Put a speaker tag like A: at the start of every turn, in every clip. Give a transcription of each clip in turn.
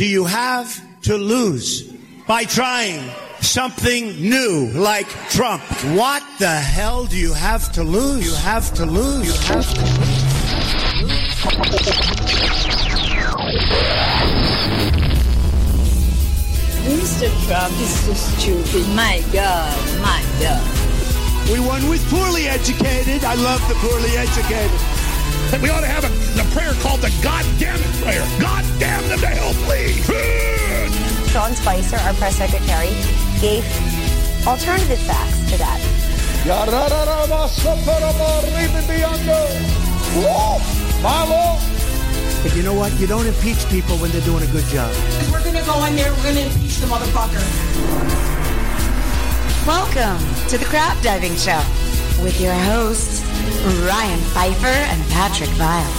A: do you have to lose by trying something new like Trump? What the hell do you have to lose? You have to lose. You have to lose.
B: Mr. Trump is so stupid. My God, my God.
A: We won with poorly educated. I love the poorly educated.
C: We ought to have a prayer called the God damn it prayer. God damn them to hell, please.
D: Sean Spicer, our press secretary, gave alternative facts to that.
A: But you know what? You don't impeach people when they're doing a good job.
E: We're going to go in there, we're going to impeach the motherfucker.
F: Welcome to the Crap Diving Show with your hosts, Ryan Pfeiffer and Patrick Vile.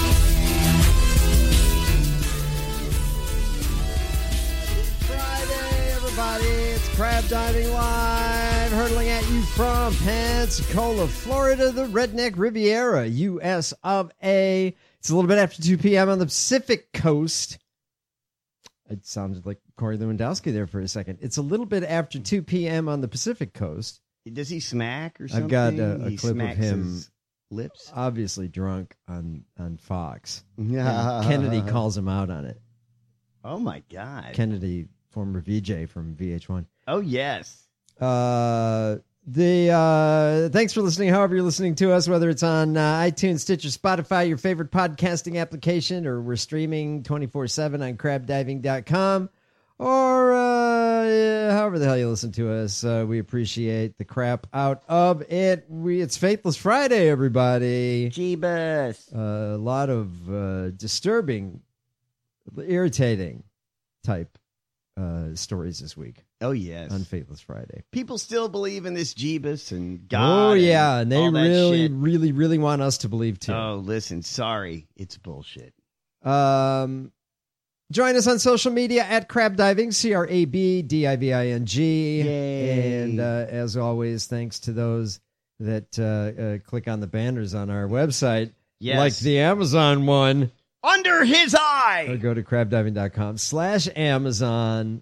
G: Friday, everybody. It's Crab Diving Live, hurtling at you from Pensacola, Florida, the Redneck Riviera, U.S. of A. It's a little bit after 2 p.m. on the Pacific Coast. It sounded like Corey Lewandowski there for a second. It's a little bit after 2 p.m. on the Pacific Coast.
H: Does he smack or something?
G: I've got a clip of him,
H: lips,
G: obviously drunk on Fox. Yeah, Kennedy calls him out on it.
H: Oh my God,
G: Kennedy, former VJ from VH1.
H: Oh yes.
G: Thanks for listening. However you're listening to us, whether it's on iTunes, Stitcher, Spotify, your favorite podcasting application, or we're streaming 24/7 on crabdiving.com, or however the hell you listen to us. We appreciate the crap out of it. It's Faithless Friday, everybody.
H: Jeebus.
G: A lot of disturbing, irritating type stories this week.
H: Oh, yes.
G: On Faithless Friday.
H: People still believe in this Jeebus and God.
G: Oh, yeah. And they
H: really,
G: really want us to believe, too.
H: Oh, listen. Sorry. It's bullshit.
G: Join us on social media at Crab Diving, CRABDIVING.
H: Yay.
G: And as always, thanks to those that click on the banners on our website.
H: Yes.
G: Like the Amazon one.
H: Under his eye.
G: Or go to crabdiving.com/Amazon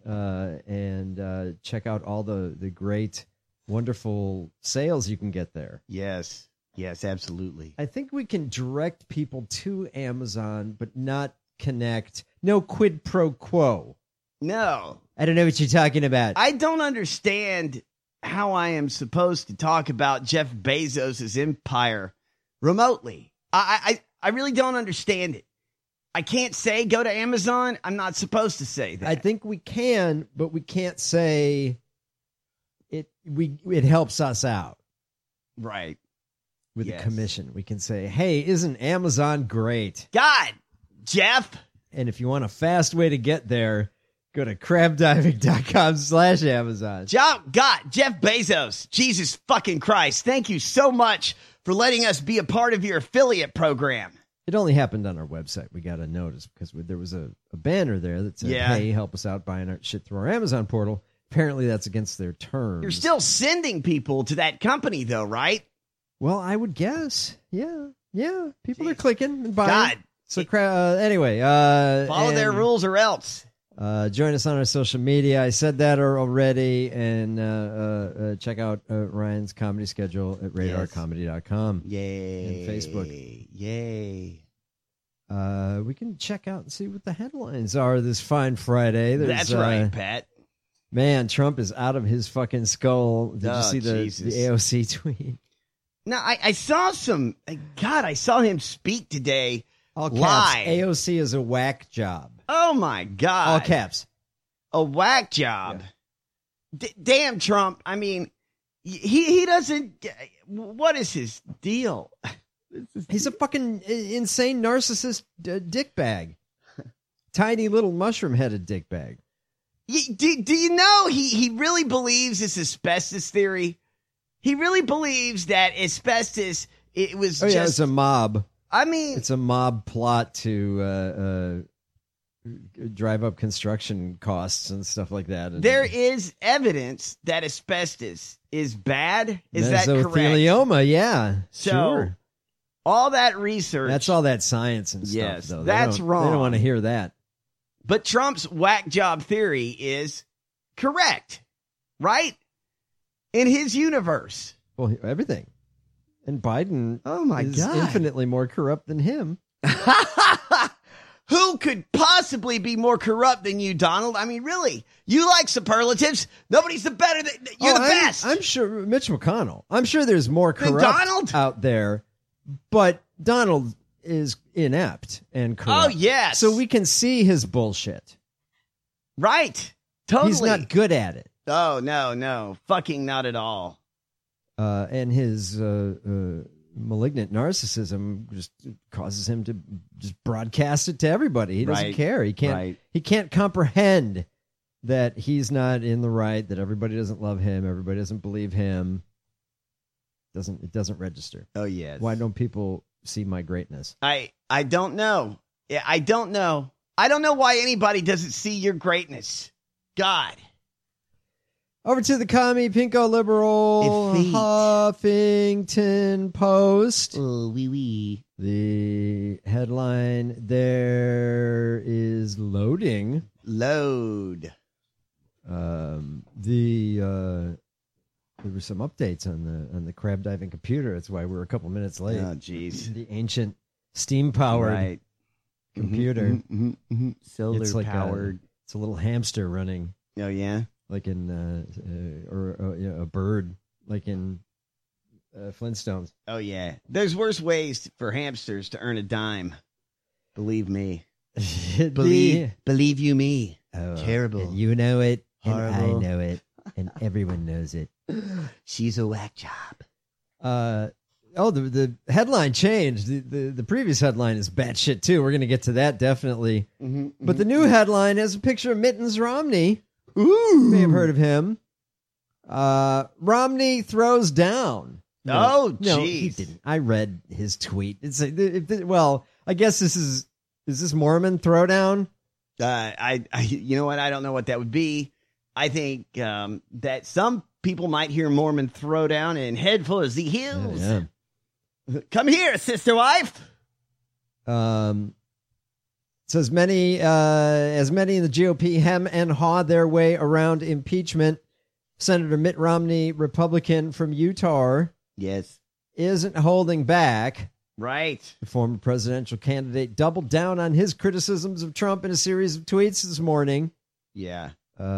G: and check out all the great, wonderful sales you can get there.
H: Yes. Yes, absolutely.
G: I think we can direct people to Amazon, but not connect. No quid pro quo.
H: No.
G: I don't know what you're talking about.
H: I don't understand how I am supposed to talk about Jeff Bezos' empire remotely. I really don't understand it. I can't say go to Amazon. I'm not supposed to say that.
G: I think we can, but we can't say it. It helps us out,
H: right?
G: With a commission, we can say, "Hey, isn't Amazon great?"
H: God, Jeff.
G: And if you want a fast way to get there, go to crabdiving.com/Amazon.
H: God, Jeff Bezos. Jesus fucking Christ! Thank you so much for letting us be a part of your affiliate program.
G: It only happened on our website. We got a notice because there was a banner there that said, hey, help us out buying our shit through our Amazon portal. Apparently that's against their terms.
H: You're still sending people to that company, though, right?
G: Well, I would guess. Yeah. People are clicking and buying.
H: God.
G: So, anyway.
H: Follow their rules or else.
G: Join us on our social media. I said that already. And check out Ryan's comedy schedule at radarcomedy.com.
H: Yay.
G: And Facebook.
H: Yay.
G: We can check out and see what the headlines are this fine Friday.
H: That's right, Pat.
G: Man, Trump is out of his fucking skull. Did you see the AOC tweet?
H: No, I saw some. God, I saw him speak today.
G: All caps.
H: Live.
G: AOC is a whack job.
H: Oh, my God.
G: All caps.
H: A whack job. Yeah. Damn, Trump. I mean, he doesn't. What is his deal?
G: He's a fucking insane narcissist dickbag. Tiny little mushroom-headed dickbag.
H: Do you know he really believes this asbestos theory? He really believes that asbestos, it was just...
G: yeah, it's a mob.
H: I mean...
G: It's a mob plot to drive up construction costs and stuff like that. And
H: there is evidence that asbestos is bad. Is that correct?
G: Mesothelioma, yeah.
H: So,
G: sure.
H: All that research...
G: That's all that science and stuff,
H: yes,
G: though.
H: That's wrong.
G: They don't want to hear that.
H: But Trump's whack job theory is correct, right? In his universe.
G: Well, everything. And Biden is
H: God.
G: infinitely more corrupt than him.
H: Who could possibly be more corrupt than you, Donald? I mean, really? You like superlatives? Nobody's the better. You're the best.
G: I'm sure Mitch McConnell. I'm sure there's more
H: Than
G: corrupt
H: Donald?
G: out there, but Donald is inept and corrupt.
H: Oh, yes.
G: So we can see his bullshit.
H: Right. Totally.
G: He's not good at it.
H: Oh, no. Fucking not at all.
G: And his malignant narcissism just causes him to just broadcast it to everybody. He doesn't care. He can't comprehend that he's not in the right, that everybody doesn't love him, everybody doesn't believe him. It doesn't register.
H: Oh, yes.
G: Why don't people see my greatness?
H: I don't know. Yeah, I don't know. I don't know why anybody doesn't see your greatness. God.
G: Over to the commie pinko liberal Huffington Post.
H: Oh, wee.
G: The headline there is loading.
H: Load.
G: There were some updates on the crab diving computer. That's why we're a couple minutes late.
H: Oh, jeez.
G: The ancient steam powered computer.
H: Solar powered.
G: It's a little hamster running.
H: Oh, yeah.
G: Like in a bird, like in Flintstones.
H: Oh, yeah. There's worse ways for hamsters to earn a dime. Believe me. Believe you me.
G: Oh,
H: terrible.
G: And you know it,
H: Horrible.
G: and I know it, and everyone knows it.
H: She's a whack job.
G: The headline changed. The previous headline is batshit too. We're going to get to that definitely. But the new headline has a picture of Mittens Romney. Ooh. You may have heard of him. Romney throws down.
H: No,
G: he didn't. I read his tweet. It's well, I guess is this Mormon throwdown?
H: You know what? I don't know what that would be. I think that some people might hear Mormon throwdown and head for the hills.
G: Yeah.
H: Come here, sister wife.
G: Says as many in the GOP hem and haw their way around impeachment. Senator Mitt Romney, Republican from Utah,
H: yes,
G: isn't holding back.
H: Right.
G: The former presidential candidate doubled down on his criticisms of Trump in a series of tweets this morning.
H: Yeah.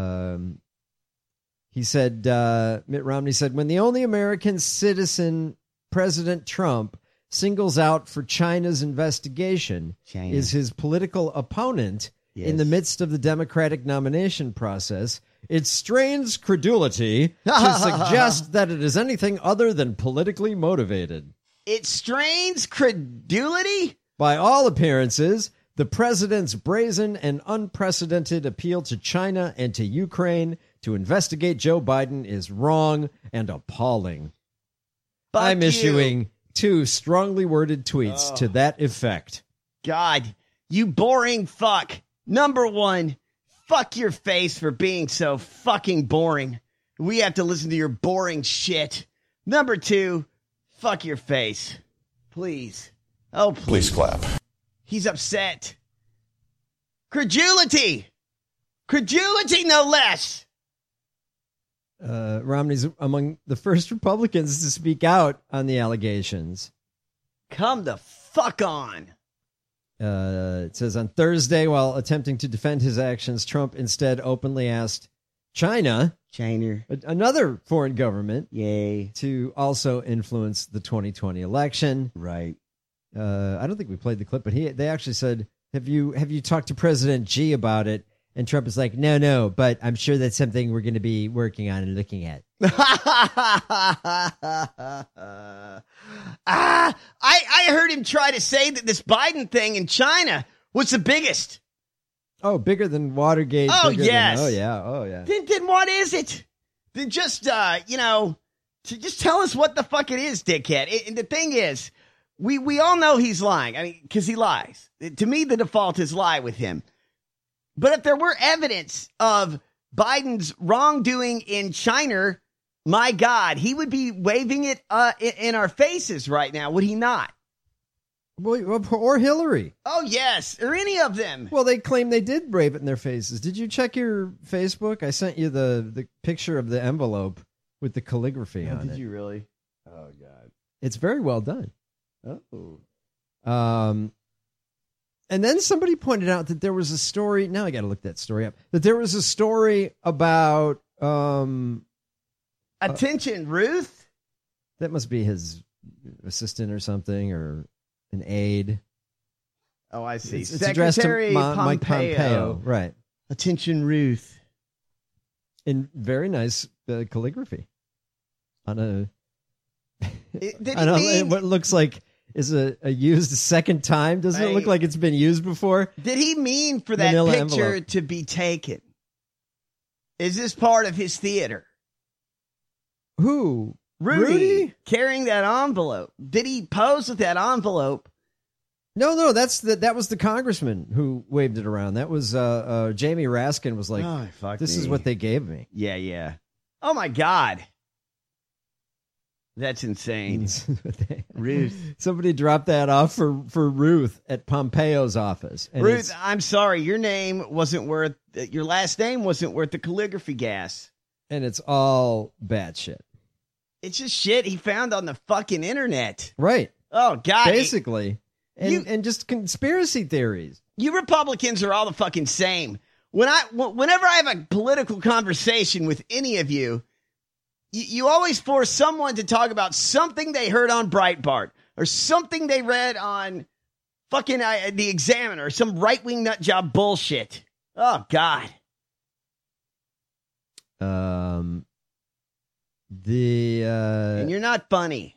G: He said, Mitt Romney said, when the only American citizen, President Trump, singles out for China's investigation is his political opponent in the midst of the Democratic nomination process, it strains credulity to suggest that it is anything other than politically motivated.
H: It strains credulity?
G: By all appearances, the president's brazen and unprecedented appeal to China and to Ukraine to investigate Joe Biden is wrong and appalling. I'm issuing 2 strongly worded tweets to that effect.
H: God, you boring fuck. Number 1, fuck your face for being so fucking boring. We have to listen to your boring shit. Number 2, fuck your face. Please. Oh, please
C: clap.
H: He's upset. Credulity. Credulity, no less.
G: Romney's among the first Republicans to speak out on the allegations.
H: Come the fuck on.
G: It says on Thursday, while attempting to defend his actions, Trump instead openly asked China, another foreign government, to also influence the 2020 election.
H: Right.
G: I don't think we played the clip, but they actually said, have you talked to President Xi about it? And Trump is like, no, but I'm sure that's something we're going to be working on and looking at.
H: I heard him try to say that this Biden thing in China was the biggest.
G: Oh, bigger than Watergate.
H: Oh, yes.
G: Oh, yeah.
H: Then what is it? Then just, just tell us what the fuck it is, dickhead. And the thing is, we all know he's lying. I mean, because he lies. To me, the default is lie with him. But if there were evidence of Biden's wrongdoing in China, my God, he would be waving it in our faces right now, would he not?
G: Or Hillary.
H: Oh, yes. Or any of them.
G: Well, they claim they did brave it in their faces. Did you check your Facebook? I sent you the picture of the envelope with the calligraphy on it.
H: Did you really? Oh, God.
G: It's very well done.
H: Oh.
G: And then somebody pointed out that there was a story. Now I got to look that story up. That there was a story about
H: Attention, Ruth.
G: That must be his assistant or something, or an aide.
H: Oh, I see.
G: It's addressed to
H: Secretary
G: Mike Pompeo. Right.
H: Attention, Ruth.
G: In very nice calligraphy. On a... what looks like is a used second time. Doesn't it look like it's been used before?
H: Did he mean for that
G: Manila
H: picture
G: envelope.
H: to be taken? Is this part of his theater?
G: Who?
H: Rudy? Carrying that envelope. Did he pose with that envelope?
G: No, that was the congressman who waved it around. That was Jamie Raskin was like, this is what they gave me.
H: Yeah. Oh, my God. That's insane. Ruth.
G: Somebody dropped that off for Ruth at Pompeo's office. And
H: Ruth, I'm sorry. Your last name wasn't worth the calligraphy gas.
G: And it's all bad shit.
H: It's just shit he found on the fucking internet.
G: Right.
H: Oh, God.
G: Basically. And just conspiracy theories.
H: You Republicans are all the fucking same. Whenever I have a political conversation with any of you, you always force someone to talk about something they heard on Breitbart or something they read on fucking The Examiner or some right-wing nut job bullshit. Oh, God. And you're not funny.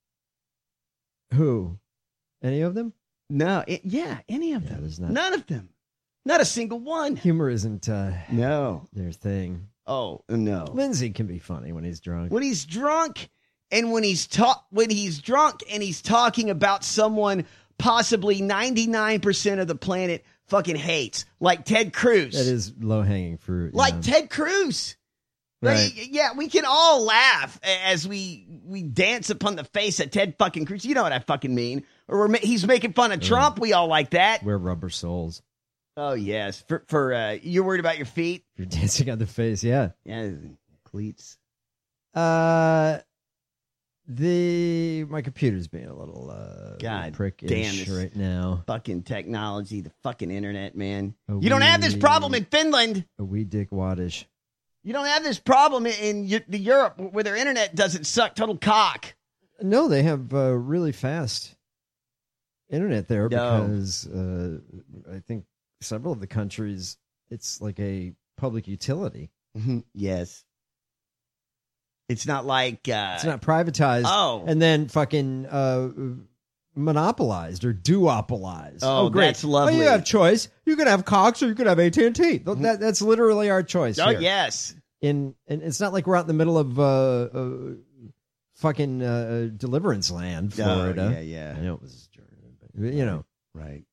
G: Who? Any of them?
H: No. Any of them. None of them. Not a single one.
G: Humor isn't
H: no
G: their thing.
H: Oh, no.
G: Lindsay can be funny when he's drunk.
H: When he's drunk and when he's drunk and he's talking about someone possibly 99% of the planet fucking hates, like Ted Cruz.
G: That is low-hanging fruit.
H: Like Ted Cruz.
G: Right.
H: Yeah, we can all laugh as we dance upon the face of Ted fucking Cruz. You know what I fucking mean. Or he's making fun of Trump. We all like that.
G: We're rubber soles.
H: Oh, yes. For you're worried about your feet?
G: You're dancing on the face, yeah.
H: Yeah, cleats.
G: My computer's being a little
H: God
G: prickish
H: damn
G: right now.
H: Fucking technology, the fucking internet, man. You don't have this problem in Finland.
G: A wee dick waddish.
H: You don't have this problem in Europe where their internet doesn't suck total cock.
G: No, they have really fast internet there because I think several of the countries, it's like a public utility.
H: Mm-hmm. Yes. It's not like...
G: it's not privatized.
H: Oh.
G: And then fucking monopolized or duopolized.
H: Oh, great. That's lovely.
G: Well, you have choice. You can have Cox or you can have AT&T. That's literally our choice
H: here.
G: Yes. And it's not like we're out in the middle of fucking Deliverance Land, Florida.
H: Oh, yeah.
G: I know it was German, but you know.
H: Right.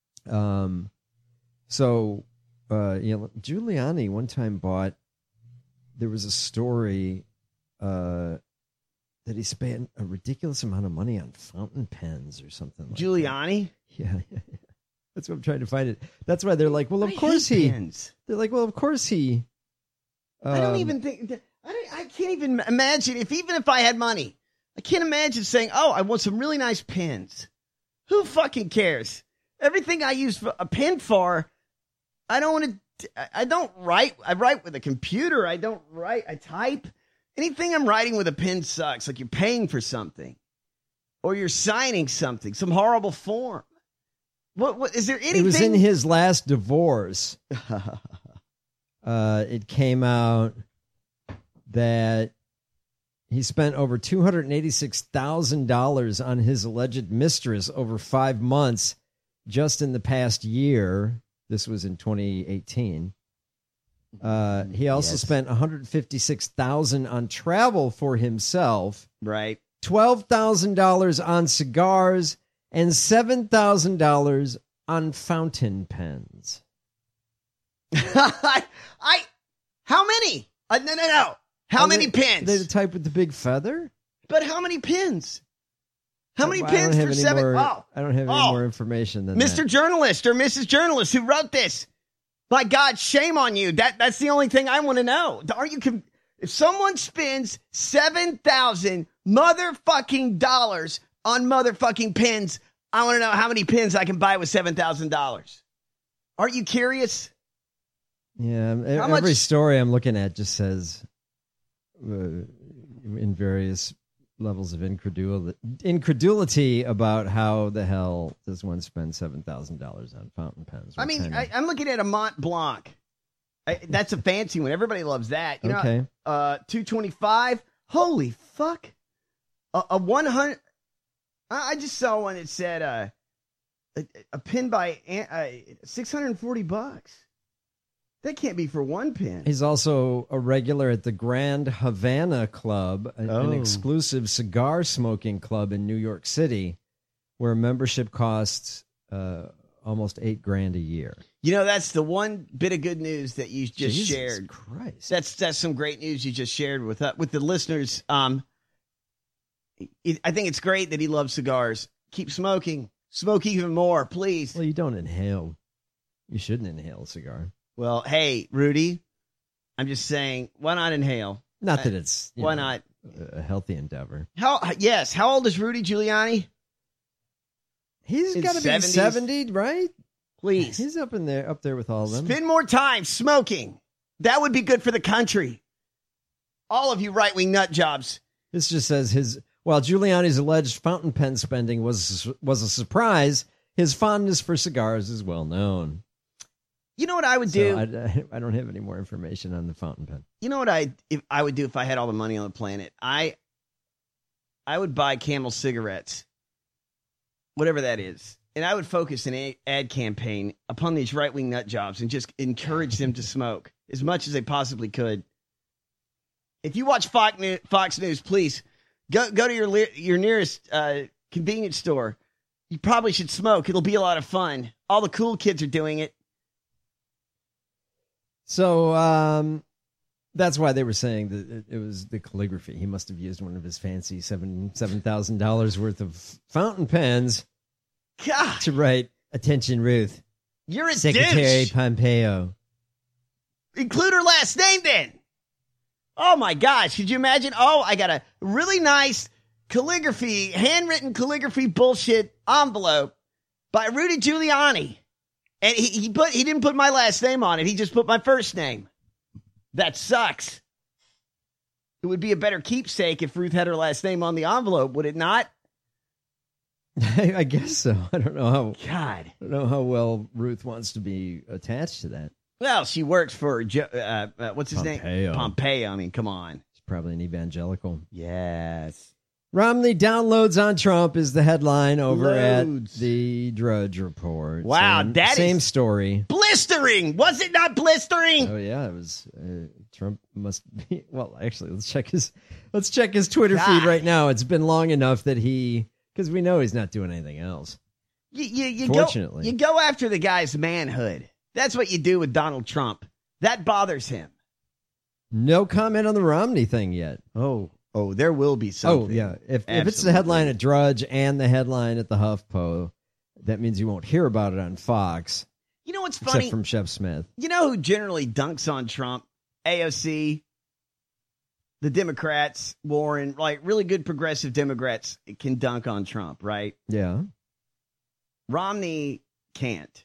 G: So, Giuliani one time there was a story that he spent a ridiculous amount of money on fountain pens or something like
H: Giuliani?
G: that. Yeah. That's what I'm trying to find it. That's why they're like, well, of course he.
H: Pens.
G: They're like, well, of course he.
H: I don't even think. I can't even imagine even if I had money, I can't imagine saying, "Oh, I want some really nice pens." Who fucking cares? Everything I use a pen for, I don't want to. I don't write. I write with a computer. I don't write. I type. Anything I'm writing with a pen sucks. Like you're paying for something, or you're signing something, some horrible form. What is there anything?
G: It was in his last divorce. It came out that he spent over $286,000 on his alleged mistress over 5 months just in the past year. This was in 2018. He also spent $156,000 on travel for himself.
H: Right.
G: $12,000 on cigars and $7,000 on fountain pens.
H: How many? No. How many pens?
G: They the type with the big feather?
H: But how many pens? How many pins for seven?
G: I don't have any more information than
H: Mr.
G: that.
H: Journalist or Mrs. Journalist who wrote this. My God, shame on you. That's the only thing I want to know. If someone spends $7,000 motherfucking dollars on motherfucking pins, I want to know how many pins I can buy with $7,000. Aren't you curious?
G: Yeah, every story I'm looking at just says in various levels of incredulity about how the hell does one spend $7,000 on fountain pens.
H: I mean, I'm looking at a Mont Blanc. That's a fancy one. Everybody loves that. You know, $225. Holy fuck! A 100. I just saw one that said a pin by $640. That can't be for one pin.
G: He's also a regular at the Grand Havana Club, an exclusive cigar smoking club in New York City, where membership costs almost $8,000 a year.
H: You know, that's the one bit of good news that you just shared.
G: Christ.
H: That's some great news you just shared with the listeners. I think it's great that he loves cigars. Keep smoking. Smoke even more, please.
G: Well, you don't inhale. You shouldn't inhale a cigar.
H: Well, hey, Rudy, I'm just saying, why not inhale?
G: Not that it's
H: not
G: a healthy endeavor.
H: How old is Rudy Giuliani?
G: He's got to be 70, right?
H: Please.
G: He's up there with all of them.
H: Spend more time smoking. That would be good for the country. All of you right-wing nut jobs.
G: This just says while Giuliani's alleged fountain pen spending was a surprise, his fondness for cigars is well known.
H: You know what I would do?
G: I don't have any more information on the fountain pen.
H: You know what I would do if I had all the money on the planet? I would buy Camel cigarettes, whatever that is, and I would focus an ad campaign upon these right-wing nut jobs and just encourage them to smoke as much as they possibly could. If you watch Fox News, please go to your nearest convenience store. You probably should smoke. It'll be a lot of fun. All the cool kids are doing it.
G: So that's why they were saying that it was the calligraphy. He must have used one of his fancy $7,000 worth of fountain pens to write, "Attention, Ruth.
H: You're a
G: Secretary
H: douche.
G: Pompeo."
H: Include her last name then. Oh my gosh, could you imagine? Oh, I got a really nice handwritten calligraphy bullshit envelope by Rudy Giuliani. And he didn't put my last name on it. He just put my first name. That sucks. It would be a better keepsake if Ruth had her last name on the envelope, would it not?
G: I guess so. I don't know how.
H: God.
G: I don't know how well Ruth wants to be attached to that.
H: Well, she works for what's his name? Pompeo. I mean, come on.
G: He's probably an evangelical.
H: Yes.
G: Romney downloads on Trump is the headline over at the Drudge Report.
H: Wow,
G: same story.
H: Blistering! Was it not blistering?
G: Oh yeah, it was. Trump must be. Well, actually, let's check his Twitter feed right now. It's been long enough that because we know he's not doing anything else. Fortunately,
H: you go after the guy's manhood. That's what you do with Donald Trump. That bothers him.
G: No comment on the Romney thing yet.
H: Oh, there will be something.
G: Oh, yeah. If it's the headline at Drudge and the headline at the HuffPo, that means you won't hear about it on Fox.
H: You know what's funny?
G: Except from Chef Smith.
H: You know who generally dunks on Trump? AOC, the Democrats, Warren, like really good progressive Democrats can dunk on Trump, right?
G: Yeah.
H: Romney can't.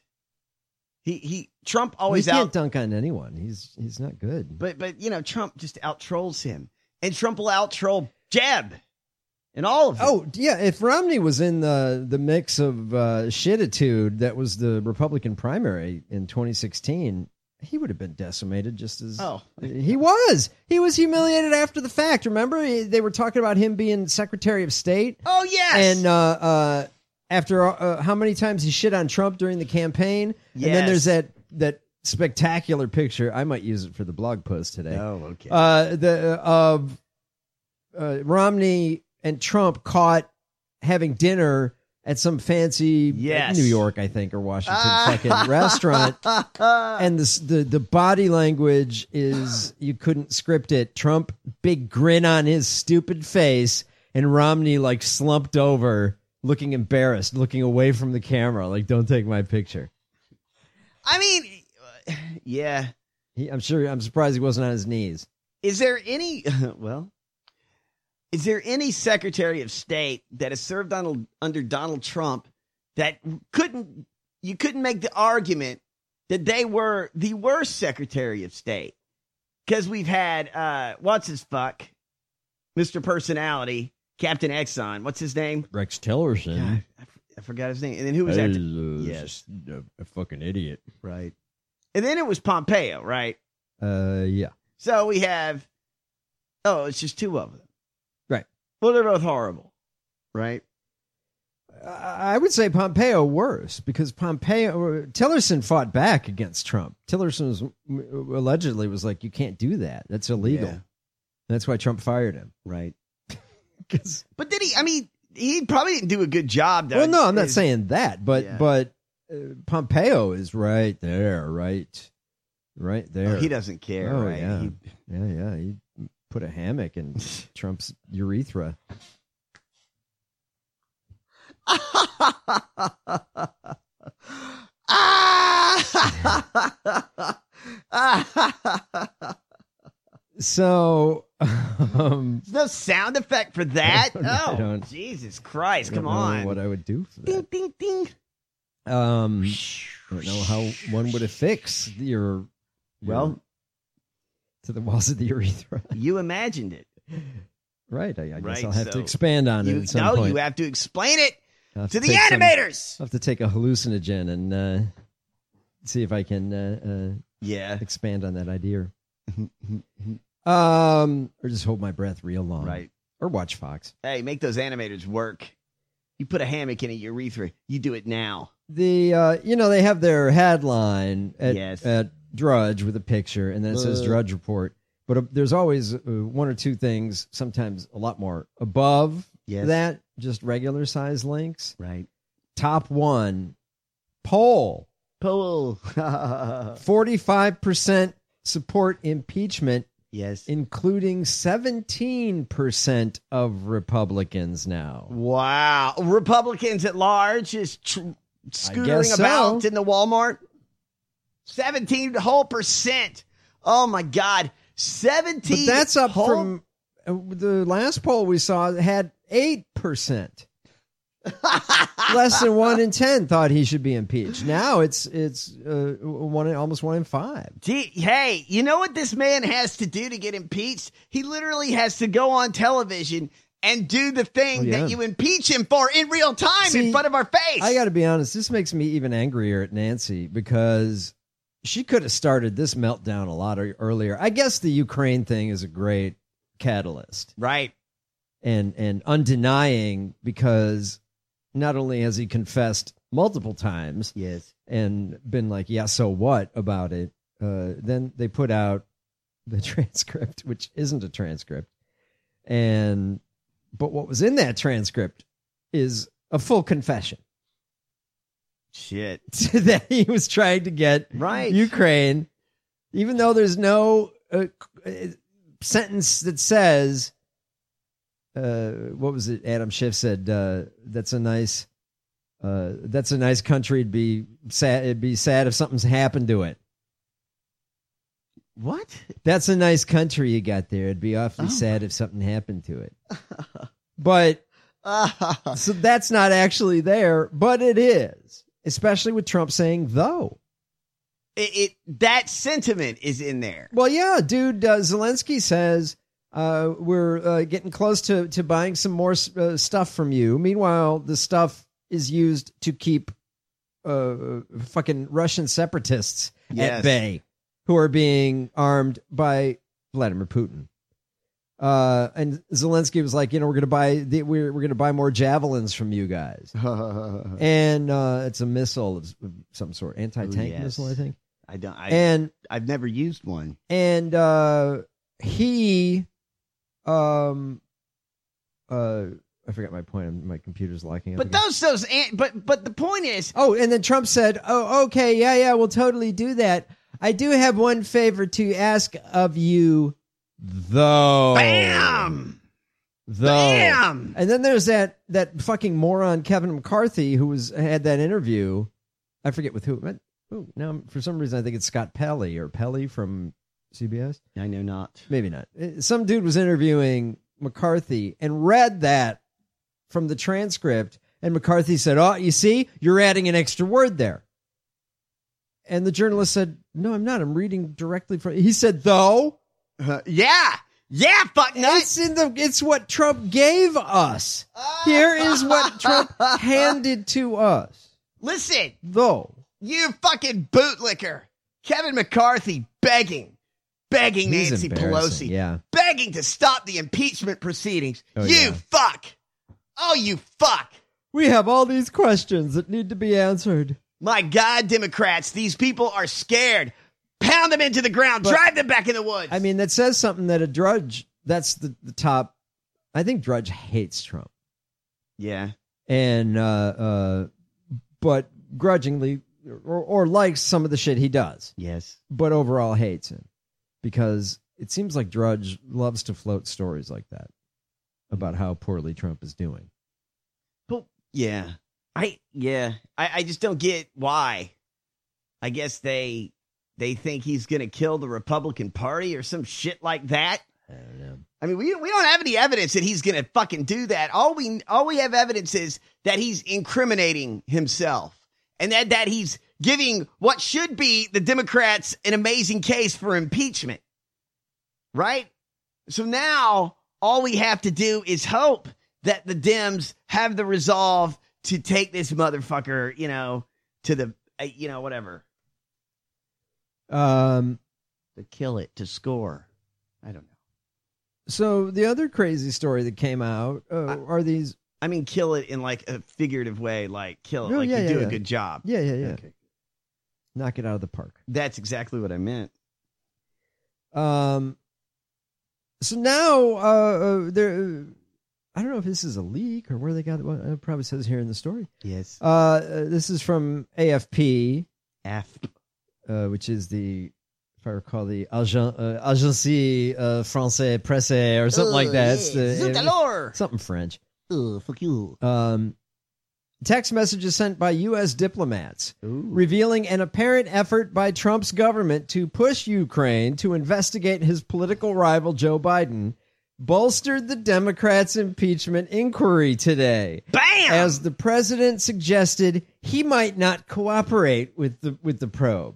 H: Trump always
G: can't dunk on anyone. He's not good.
H: But you know, Trump just out trolls him. And Trump will out-troll Jeb and all of them.
G: Oh, yeah. If Romney was in the mix of shititude that was the Republican primary in 2016, he would have been decimated just as he was. He was humiliated after the fact. Remember? They were talking about him being Secretary of State.
H: Oh, yes.
G: And after how many times he shit on Trump during the campaign.
H: Yes.
G: And then there's that spectacular picture. I might use it for the blog post today.
H: Oh, okay.
G: Romney and Trump caught having dinner at some fancy New York, I think, or Washington fucking restaurant. And the body language is, you couldn't script it. Trump, big grin on his stupid face, and Romney like slumped over looking embarrassed, looking away from the camera, like, don't take my picture.
H: I mean, yeah.
G: I'm surprised he wasn't on his knees.
H: Is there any Secretary of State that has served under Donald Trump that you couldn't make the argument that they were the worst Secretary of State? Because we've had, what's his fuck? Mr. Personality, Captain Exxon. What's his name?
G: Rex Tillerson.
H: God, I forgot his name. And then who was that?
G: Yes. A fucking idiot.
H: Right. And then it was Pompeo, right?
G: Yeah.
H: So we have, it's just two of them.
G: Right.
H: Well, they're both horrible, right?
G: I would say Pompeo worse because Tillerson fought back against Trump. Tillerson allegedly was like, you can't do that. That's illegal.
H: Yeah.
G: That's why Trump fired him.
H: Right. But did he? I mean, he probably didn't do a good job. Though.
G: Well, no, I'm not saying that, but Pompeo is right there, right there.
H: Oh, he doesn't care.
G: Oh,
H: right?
G: Yeah. He put a hammock in Trump's urethra. So,
H: no sound effect for that.
G: I don't,
H: Jesus Christ!
G: I don't
H: Come on.
G: know what I would do for that?
H: Ding ding ding.
G: I don't know how one would affix to the walls of the urethra.
H: You imagined it,
G: right? I guess I'll
H: so
G: have to expand on it. At some point.
H: You have to explain it to the
G: take
H: animators.
G: I'll have to take a hallucinogen and see if I can expand on that idea. Or just hold my breath real long.
H: Right.
G: Or watch Fox.
H: Hey, make those animators work. You put a hammock in a urethra. You do it now.
G: They have their headline at Drudge with a picture, and then it says Drudge Report. But there's always one or two things, sometimes a lot more, above that, just regular size links.
H: Right.
G: Top one, poll.
H: 45%
G: support impeachment.
H: Yes.
G: Including 17% of Republicans now.
H: Wow. Republicans at large is scootering about in the Walmart. 17%. Oh, my God. 17.
G: But that's up from the last poll we saw had 8%. Less than 1 in 10 thought he should be impeached. Now it's almost 1 in 5.
H: Hey, you know what this man has to do to get impeached? He literally has to go on television and do the thing that you impeach him for in real time in front of our face.
G: I got to be honest. This makes me even angrier at Nancy because she could have started this meltdown a lot earlier. I guess the Ukraine thing is a great catalyst,
H: right?
G: And undenying because. Not only has he confessed multiple times, and been like, "Yeah, so what about it?" Then they put out the transcript, which isn't a transcript, but what was in that transcript is a full confession.
H: Shit,
G: that he was trying to get Ukraine, even though there's no sentence that says. What was it? Adam Schiff said, that's a nice country. It'd be sad if something's happened to it.
H: What?
G: That's a nice country you got there. It'd be awfully sad if something happened to it. But so that's not actually there, but it is, especially with Trump saying though.
H: That sentiment is in there.
G: Well, yeah, dude. Zelensky says. We're getting close to buying some more stuff from you. Meanwhile, the stuff is used to keep fucking Russian separatists at bay who are being armed by Vladimir Putin. And Zelensky was like, we're going to buy more javelins from you guys. And it's a missile of some sort, anti-tank missile, I think.
H: I've never used one.
G: And he. I forgot my point. My computer's locking up.
H: But but the point is.
G: Oh, and then Trump said, "Oh, okay, yeah, we'll totally do that. I do have one favor to ask of you, though."
H: Bam. Damn!
G: And then there's that fucking moron Kevin McCarthy who had that interview. I forget with who. Now, for some reason, I think it's Scott Pelley from CBS.
H: I know not.
G: Maybe not. Some dude was interviewing McCarthy and read that from the transcript, and McCarthy said, "Oh, you see, you're adding an extra word there." And the journalist said, "No, I'm not. I'm reading directly from." He said, "Though."
H: Yeah, fuck nuts.
G: It's what Trump gave us. Here is what Trump handed to us.
H: Listen,
G: though,
H: you fucking bootlicker, Kevin McCarthy begging
G: He's
H: Nancy Pelosi,
G: yeah,
H: begging to stop the impeachment proceedings.
G: Oh,
H: you
G: yeah.
H: fuck. Oh, you fuck.
G: We have all these questions that need to be answered.
H: My God, Democrats, these people are scared. Pound them into the ground. Drive them back in the woods.
G: I mean, that says something that a Drudge, that's the top. I think Drudge hates Trump.
H: Yeah.
G: And, but grudgingly or likes some of the shit he does.
H: Yes.
G: But overall hates him because it seems like Drudge loves to float stories like that about how poorly Trump is doing.
H: But yeah. I just don't get why. I guess they think he's going to kill the Republican Party or some shit like that.
G: I don't know.
H: I mean, we don't have any evidence that he's going to fucking do that. All we have evidence is that he's incriminating himself and that he's giving what should be the Democrats an amazing case for impeachment. Right? So now all we have to do is hope that the Dems have the resolve to take this motherfucker, to the, whatever. To kill it, to score. I don't know.
G: So the other crazy story that came out are these.
H: I mean, kill it in like a figurative way, like kill it,
G: Oh,
H: like
G: yeah,
H: you do
G: yeah.
H: a good job.
G: Yeah.
H: Okay.
G: Knock it out of the park.
H: That's exactly what I meant.
G: So now there. I don't know if this is a leak or where they got it. Well, it probably says here in the story.
H: Yes.
G: This is from AFP, which is the, if I recall, the Agence Française Presse or something like that. It's something French.
H: Fuck you.
G: Text messages sent by U.S. diplomats revealing an apparent effort by Trump's government to push Ukraine to investigate his political rival Joe Biden bolstered the Democrats' impeachment inquiry today.
H: Bam!
G: As the president suggested he might not cooperate with the probe.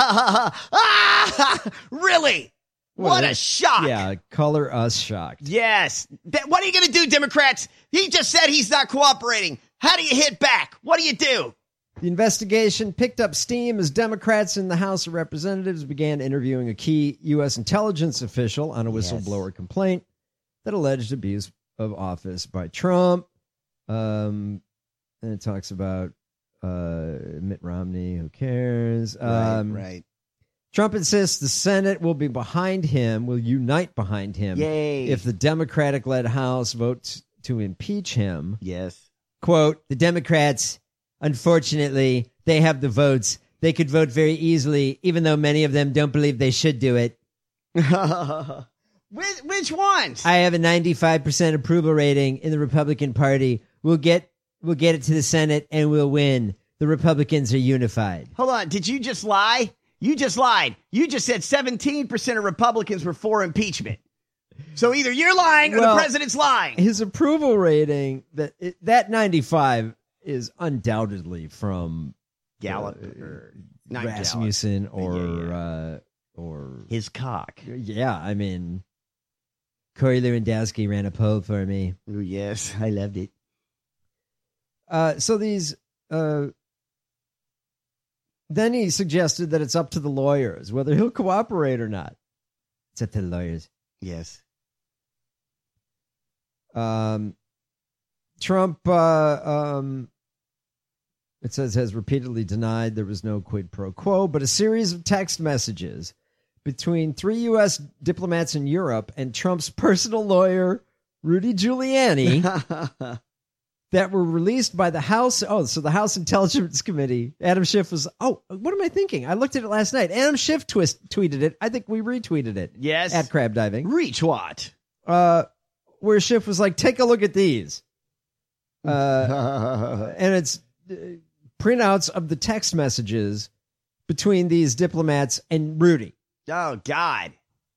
H: Really? What a shock.
G: Yeah, color us shocked.
H: Yes. What are you going to do, Democrats? He just said he's not cooperating. How do you hit back? What do you do?
G: The investigation picked up steam as Democrats in the House of Representatives began interviewing a key U.S. intelligence official on a whistleblower complaint that alleged abuse of office by Trump. And it talks about Mitt Romney. Who cares?
H: Right.
G: Trump insists the Senate will be behind him, will unite behind him.
H: Yay.
G: If the Democratic-led House votes to impeach him.
H: Yes.
G: Quote, the Democrats, unfortunately, they have the votes. They could vote very easily, even though many of them don't believe they should do it.
H: Which ones?
G: I have a 95% approval rating in the Republican Party. We'll get it to the Senate and we'll win. The Republicans are unified.
H: Hold on. Did you just lie? You just lied. You just said 17% of Republicans were for impeachment. So either you're lying or the president's lying.
G: His approval rating, that 95 is undoubtedly from
H: Gallup or not
G: Rasmussen
H: Gallup.
G: or
H: his cock.
G: Yeah, I mean, Corey Lewandowski ran a poll for me.
H: Oh, yes, I loved it.
G: So these, then he suggested that it's up to the lawyers whether he'll cooperate or not. It's up to the lawyers.
H: Yes.
G: Trump, it says, has repeatedly denied there was no quid pro quo, but a series of text messages between 3 U.S. diplomats in Europe and Trump's personal lawyer, Rudy Giuliani, that were released by the House. Oh, so the House Intelligence Committee. Adam Schiff was, what am I thinking? I looked at it last night. Adam Schiff tweeted it. I think we retweeted it.
H: Yes.
G: At Crab Diving.
H: Retweet.
G: where Schiff was like, take a look at these. And it's printouts of the text messages between these diplomats and Rudy.
H: Oh, God.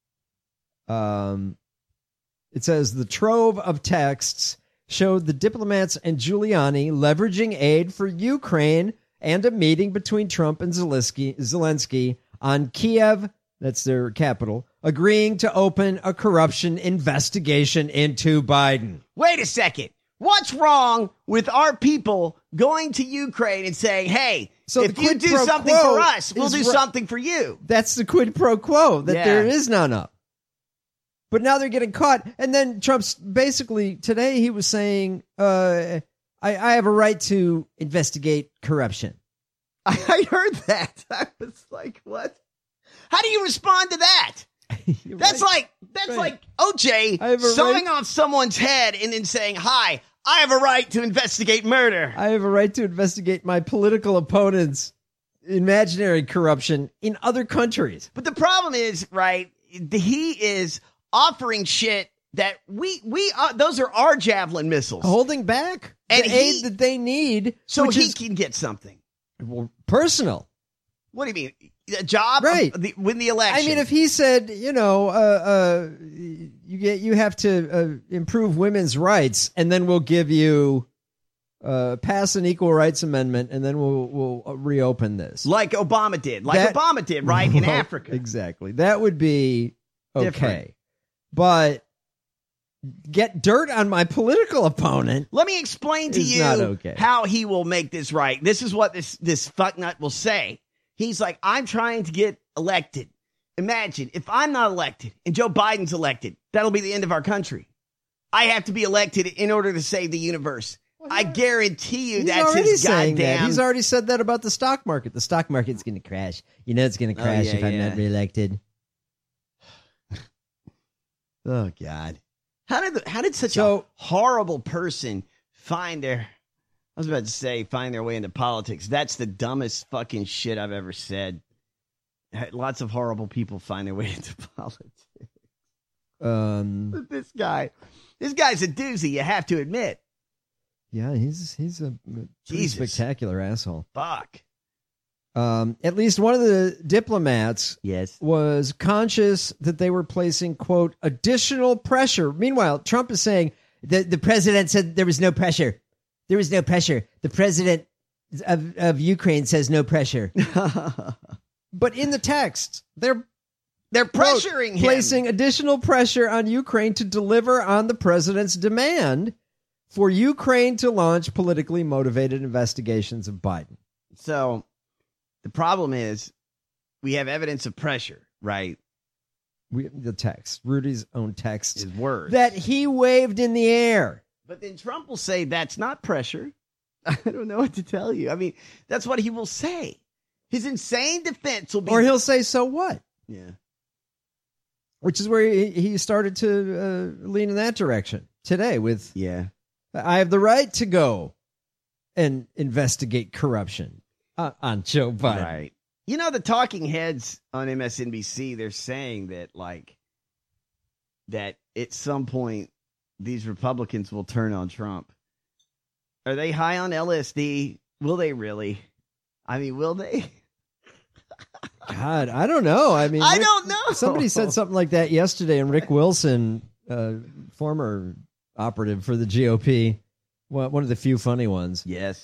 G: It says the trove of texts showed the diplomats and Giuliani leveraging aid for Ukraine and a meeting between Trump and Zelensky on Kiev, that's their capital, agreeing to open a corruption investigation into Biden.
H: Wait a second. What's wrong with our people going to Ukraine and saying, hey,
G: so
H: if you do something for us, we'll do something for you?
G: That's the quid pro quo that there is none of. But now they're getting caught. And then Trump's basically, today he was saying, I have a right to investigate corruption.
H: I heard that. I was like, what? How do you respond to that? That's like OJ sawing off someone's head and then saying, hi, I have a right to investigate murder.
G: I have a right to investigate my political opponent's imaginary corruption in other countries.
H: But the problem is, right, he is offering shit that we those are our Javelin missiles.
G: Holding back
H: and
G: the aid that they need.
H: So he can get something.
G: Personal.
H: What do you mean? A job?
G: Right.
H: Win the election.
G: I mean, if he said, you have to improve women's rights, and then we'll give you pass an equal rights amendment, and then we'll reopen this,
H: like Obama did, right, in Africa.
G: Exactly. That would be okay.
H: Different.
G: But get dirt on my political opponent.
H: Let me explain to you how he will make this right. This is what this fucknut will say. He's like, I'm trying to get elected. Imagine if I'm not elected and Joe Biden's elected, that'll be the end of our country. I have to be elected in order to save the universe. I guarantee you that's his goddamn.
G: He's already said that about the stock market. The stock market's going to crash. You know it's going to crash if I'm not reelected.
H: Oh, God. How did such a horrible person find their way into politics? That's the dumbest fucking shit I've ever said. Lots of horrible people find their way into politics. This guy's a doozy, you have to admit.
G: Yeah, he's a pretty spectacular asshole.
H: Fuck.
G: At least one of the diplomats was conscious that they were placing, quote, additional pressure. Meanwhile, Trump is saying that the president said there was no pressure. There was no pressure. The president of Ukraine says no pressure. But in the text, they're
H: pressuring him.
G: Placing additional pressure on Ukraine to deliver on the president's demand for Ukraine to launch politically motivated investigations of Biden.
H: So the problem is we have evidence of pressure, right?
G: The text, Rudy's own text,
H: his words
G: that he waved in the air.
H: But then Trump will say that's not pressure. I don't know what to tell you. I mean, that's what he will say. His insane defense will be...
G: Or he'll say, so what?
H: Yeah.
G: Which is where he started to lean in that direction today with...
H: Yeah.
G: I have the right to go and investigate corruption on Joe Biden.
H: Right. You know, the talking heads on MSNBC, they're saying that, like, that at some point these Republicans will turn on Trump. Are they high on LSD? Will they really? I mean, will they?
G: God, I don't know. I mean,
H: I don't know.
G: Somebody said something like that yesterday, and Rick Wilson, former operative for the GOP, one of the few funny ones.
H: Yes.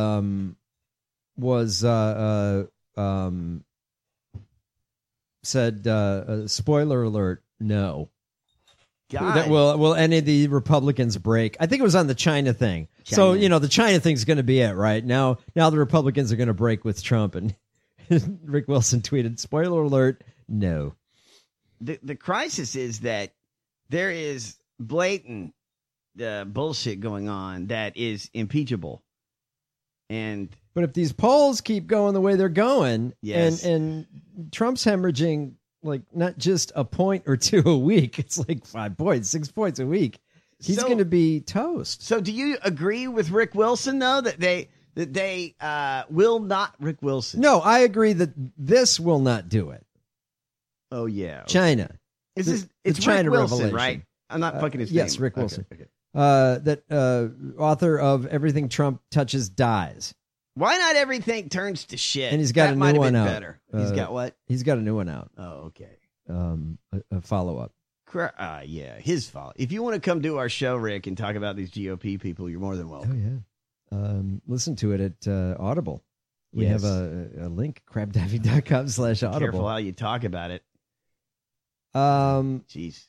G: Said, spoiler alert, no.
H: God.
G: That will any of the Republicans break? I think it was on the China thing. So, the China thing's going to be it, right? Now the Republicans are going to break with Trump. And Rick Wilson tweeted, spoiler alert, no.
H: The crisis is that there is blatant bullshit going on that is impeachable.
G: But if these polls keep going the way they're going,
H: yes.
G: and Trump's hemorrhaging like not just a point or two a week, it's like 5 points, 6 points a week, he's going to be toast.
H: So do you agree with Rick Wilson, though, that they will not... Rick Wilson?
G: No, I agree that this will not do it.
H: Oh, yeah.
G: Okay. China.
H: It's
G: China
H: Rick Wilson,
G: revelation.
H: right? I'm not fucking his name.
G: Yes, Rick Wilson.
H: Okay.
G: Author of Everything Trump Touches Dies.
H: Why not everything turns to shit?
G: And he's got
H: that
G: a
H: might
G: new
H: have been
G: one out.
H: Better. He's got what?
G: He's got a new one out.
H: Oh, okay.
G: A follow-up.
H: Yeah, his fault. If you want to come do our show, Rick, and talk about these GOP people, you're more than welcome.
G: Oh, yeah. Listen to it at Audible. We
H: Yes.
G: have a link, crabdiving.com/audible.
H: Careful how you talk about it.
G: Jeez.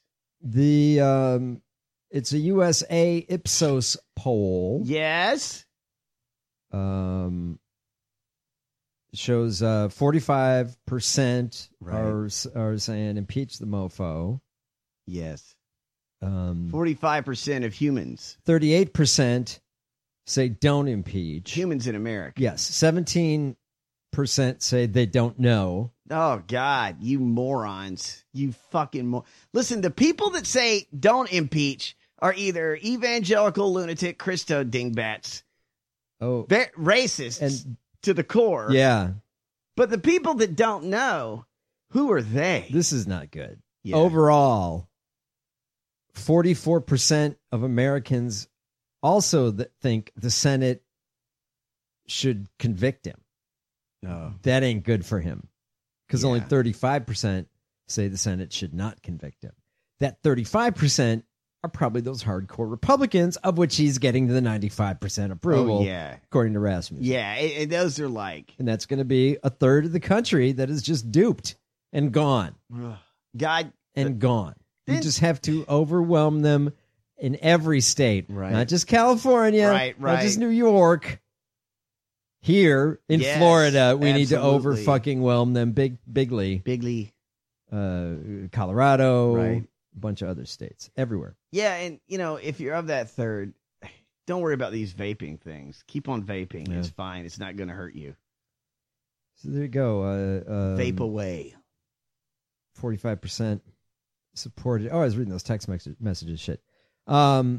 G: It's a USA Ipsos poll.
H: Yes.
G: Shows 45%
H: Right.
G: are saying impeach the mofo.
H: Yes. 45% of humans.
G: 38% say don't impeach.
H: Humans in America.
G: Yes. 17% say they don't know.
H: Oh, God, you morons. You fucking Listen, the people that say don't impeach are either evangelical lunatic Christo dingbats, racist
G: And
H: to the core.
G: yeah,
H: But the people that don't know, who are they?
G: this is not good.
H: Yeah.
G: Overall, 44% of Americans also think the Senate should convict him.
H: Oh.
G: That ain't good for him. Because only
H: Yeah.
G: 35% say the Senate should not convict him. That 35% are probably those hardcore Republicans, of which he's getting the 95% approval,
H: Oh, yeah.
G: according to Rasmussen.
H: Yeah, and those are like...
G: And that's going to be a third of the country that is just duped and gone.
H: God...
G: And gone. You
H: Then-
G: just have to overwhelm them in every state.
H: Right.
G: Not just California.
H: Right.
G: Not just New York. Here in
H: Yes,
G: Florida, we need to
H: absolutely.
G: over-fucking-whelm them bigly.
H: Bigly.
G: Colorado,
H: Right.
G: a bunch of other states, everywhere.
H: Yeah, and, if you're of that third, don't worry about these vaping things. Keep on vaping.
G: Yeah.
H: It's fine. It's not going to hurt you.
G: So there you go.
H: Vape away.
G: 45% supported. Oh, I was reading those text messages. Shit. But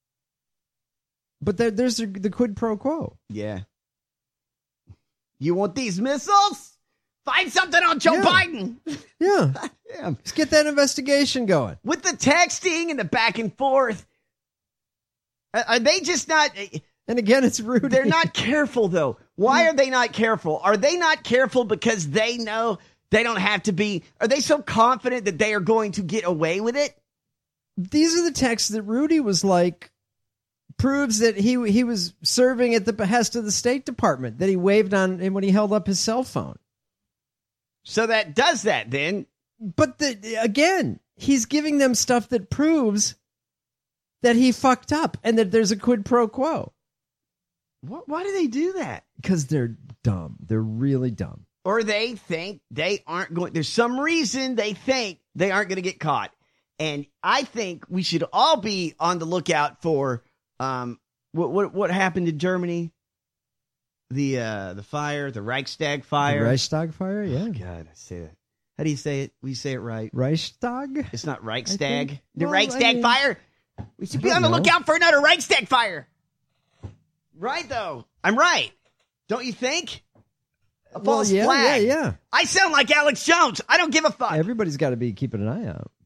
G: there's the quid pro quo.
H: Yeah. You want these missiles? Find something on Joe
G: Yeah.
H: Biden.
G: Yeah.
H: Damn.
G: Let's get that investigation going.
H: With the texting and the back and forth, are they just not...
G: And again, it's Rudy.
H: They're not careful, though. Why are they not careful? Are they not careful because they know they don't have to be... Are they so confident that they are going to get away with it?
G: These are the texts that Rudy was like, proves that he was serving at the behest of the State Department, that he waved on when he held up his cell phone.
H: So that does that, then.
G: But again, he's giving them stuff that proves that he fucked up and that there's a quid pro quo.
H: Why do they do that?
G: Because they're dumb. They're really dumb.
H: Or they think they aren't going... There's some reason they think they aren't going to get caught. And I think we should all be on the lookout for what happened in Germany? The fire, the Reichstag fire.
G: The Reichstag fire, yeah.
H: Oh, God, I say that. How do you say it? We say it right.
G: Reichstag?
H: It's not Reichstag.
G: think.
H: The
G: Well,
H: Reichstag
G: I mean,
H: fire. We should be
G: I
H: on
G: don't
H: the
G: know.
H: lookout for another Reichstag fire. Right, though. I'm right. Don't you think? A false
G: yeah,
H: flag.
G: yeah.
H: I sound like Alex Jones. I don't give a fuck.
G: Everybody's got to be keeping an eye out.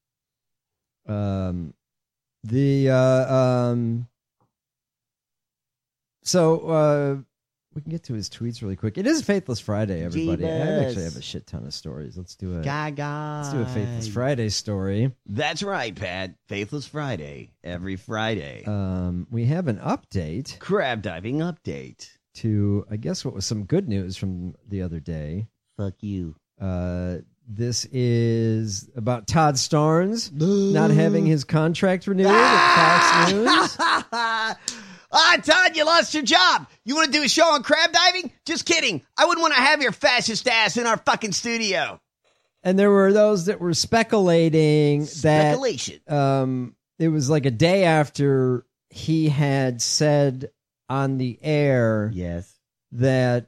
G: So we can get to his tweets really quick. It is Faithless Friday, everybody. I actually have a shit ton of stories. Let's do it. Let's do a Faithless Friday story.
H: That's right, Pat. Faithless Friday. Every Friday.
G: We have an update
H: Crab diving update.
G: to, I guess, what was some good news from the other day.
H: Fuck you.
G: This is about Todd Starnes not having his contract renewed at Fox News.
H: Todd, you lost your job. You want to do a show on crab diving? Just kidding. I wouldn't want to have your fascist ass in our fucking studio.
G: And there were those that were speculating
H: Speculation.
G: that it was like a day after he had said on the air
H: Yes.
G: that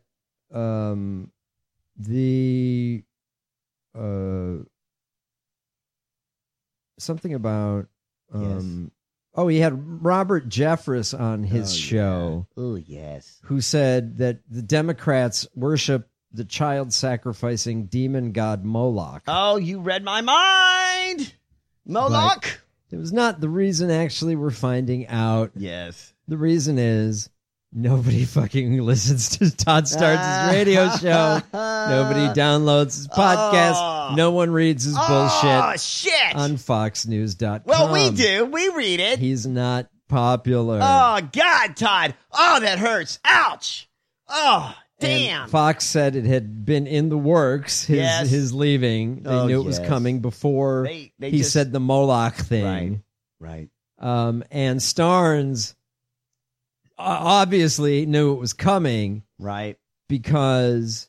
G: something about he had Robert Jeffress on his show.
H: Oh, yes.
G: Who said that the Democrats worship the child-sacrificing demon god Moloch.
H: Oh, you read my mind. Moloch.
G: It was not the reason. Actually, we're finding out.
H: Yes.
G: The reason is nobody fucking listens to Todd Starnes' radio show. Nobody downloads his podcast. No one reads his bullshit.
H: Oh, shit.
G: On FoxNews.com.
H: Well, we do. We read it.
G: He's not popular.
H: Oh, God, Todd. Oh, that hurts. Ouch. Oh, damn.
G: And Fox said it had been in the works, his leaving. They knew it was coming before he said the Moloch thing.
H: Right.
G: And Starnes obviously knew it was coming.
H: Right.
G: Because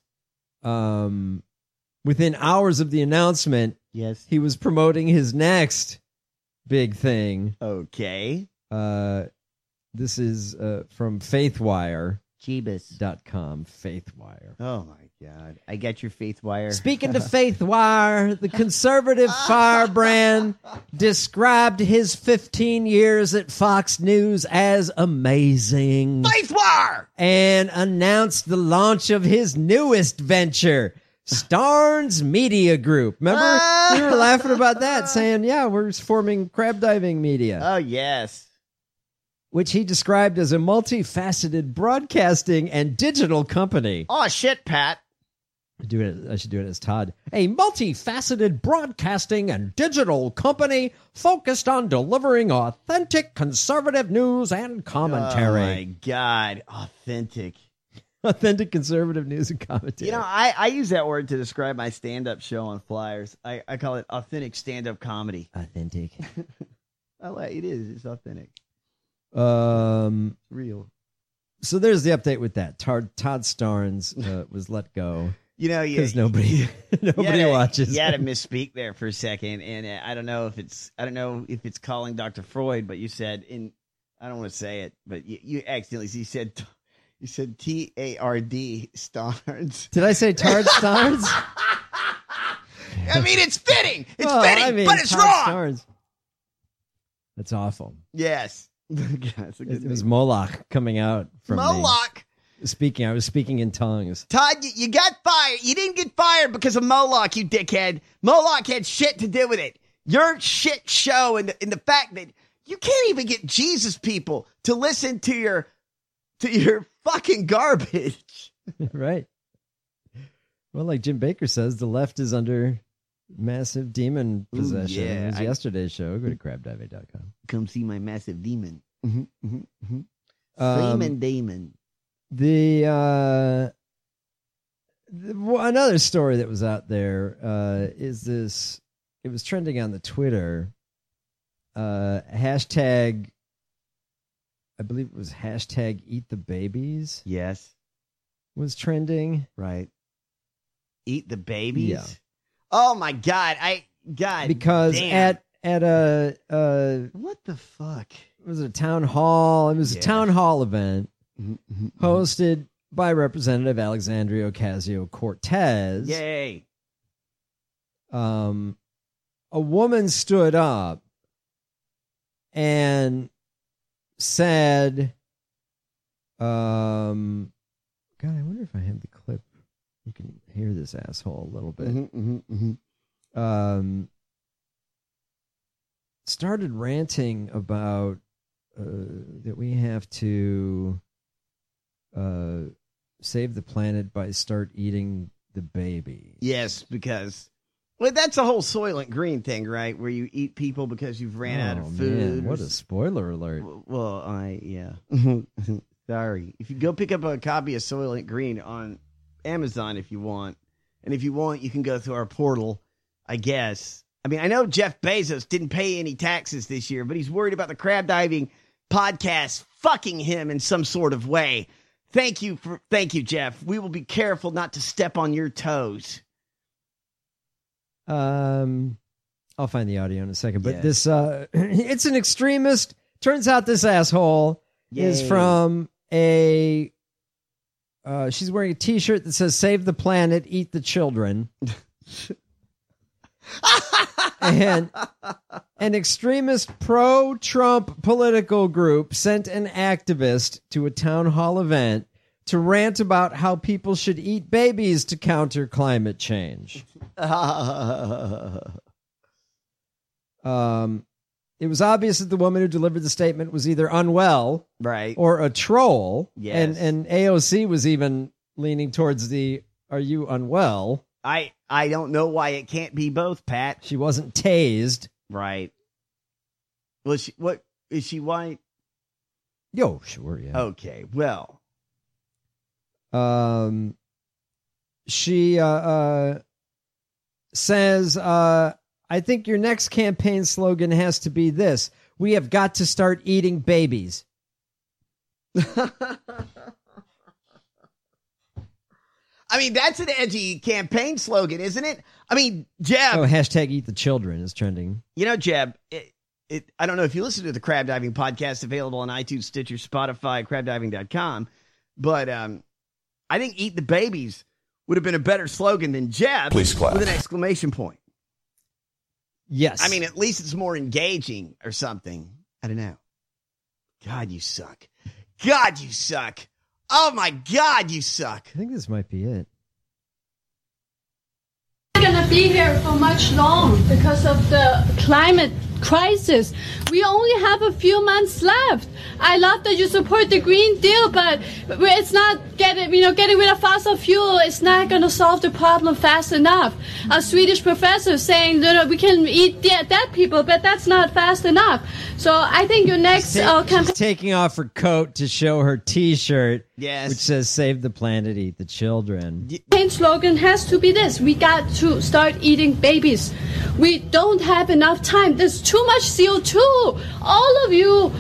G: within hours of the announcement, he was promoting his next big thing.
H: Okay.
G: This is from FaithWire.
H: Jeebus.com.
G: FaithWire.
H: Oh, my God. I got your FaithWire.
G: Speaking to FaithWire, the conservative firebrand described his 15 years at Fox News as amazing.
H: FaithWire!
G: And announced the launch of his newest venture, Starnes Media Group. Remember? We were laughing about that, saying, yeah, we're forming Crab Diving Media.
H: Oh, yes.
G: Which he described as a multifaceted broadcasting and digital company.
H: Oh, shit, Pat.
G: I should do it as Todd. A multifaceted broadcasting and digital company focused on delivering authentic conservative news and commentary.
H: Oh, my God. Authentic.
G: Authentic conservative news and commentary.
H: You know, I use that word to describe my stand-up show on flyers. I call it authentic stand-up comedy.
G: Authentic.
H: It is. It's authentic.
G: Real. So there's the update with that. Todd Starnes was let go.
H: You know,
G: because nobody watches.
H: You had to misspeak there for a second, and I don't know if it's calling Dr. Freud, but you said I don't want to say it, but you accidentally you said T-A-R-D Starnes.
G: Did I say Todd Starnes?
H: I mean, it's fitting. But it's
G: Todd
H: wrong.
G: Starnes. That's awful.
H: Yes.
G: It was Moloch coming out from
H: Moloch.
G: Speaking, I was speaking in tongues.
H: Todd, you got fired. You didn't get fired because of Moloch, you dickhead. Moloch had shit to do with it. Your shit show and the fact that you can't even get Jesus people to listen to your fucking garbage.
G: Right. Well, like Jim Baker says, the left is under massive demon possession. It was yesterday's show. Go to crabdiving.com.
H: Come see my massive demon. Demon.
G: Another story that was out there is this. It was trending on the Twitter. Hashtag, I believe it was hashtag Eat the Babies.
H: Yes.
G: Was trending.
H: Right. Eat the babies?
G: Yeah.
H: Oh my God.
G: Because
H: damn.
G: at a
H: what the fuck?
G: Was it a town hall? It was a town hall event hosted by Representative Alexandria Ocasio-Cortez.
H: Yay.
G: A woman stood up and said, God, I wonder if I have the clip. You can hear this asshole a little bit. Started ranting about that we have to save the planet by start eating the baby.
H: Yes, because that's a whole Soylent Green thing, right? Where you eat people because you've ran out of food.
G: Man, what a spoiler alert.
H: Well, sorry. If you go pick up a copy of Soylent Green on Amazon if you want, and if you want, you can go through our portal, I guess. I mean, I know Jeff Bezos didn't pay any taxes this year, but he's worried about the crab diving podcast fucking him in some sort of way. Thank you, Jeff. We will be careful not to step on your toes.
G: I'll find the audio in a second, but this it's an extremist. Turns out this asshole is from a she's wearing a t-shirt that says "Save the planet, eat the children." And an extremist pro-Trump political group sent an activist to a town hall event to rant about how people should eat babies to counter climate change. It it was obvious that the woman who delivered the statement was either unwell,
H: right,
G: or a troll.
H: Yes.
G: And AOC was even leaning towards the, are you unwell?
H: I don't know why it can't be both, Pat.
G: She wasn't tased.
H: Right. Well, what is she white?
G: Yo, sure, yeah.
H: Okay, well.
G: She says, I think your next campaign slogan has to be this: we have got to start eating babies.
H: I mean, that's an edgy campaign slogan, isn't it? I mean, Jeb.
G: Oh, hashtag eat the children is trending.
H: You know, Jeb, I don't know if you listen to the Crab Diving podcast, available on iTunes, Stitcher, Spotify, crabdiving.com, but I think eat the babies would have been a better slogan than Jeb.
C: Please clap.
H: With an exclamation point.
G: Yes.
H: I mean, at least it's more engaging or something. I don't know. God, you suck. God, you suck. Oh, my God, you suck.
G: I think this might be it.
B: We're going to be here for much long because of the climate crisis. We only have a few months left. I love that you support the Green Deal, but it's not getting rid of fossil fuel. It's not going to solve the problem fast enough. A Swedish professor saying that we can eat dead people, but that's not fast enough. So I think your next campaign.
G: She's taking off her coat to show her T-shirt,
H: yes,
G: which says "Save the planet, eat the children."
B: Campaign slogan has to be this: we got to start eating babies. We don't have enough time. There's too much CO2. All of you.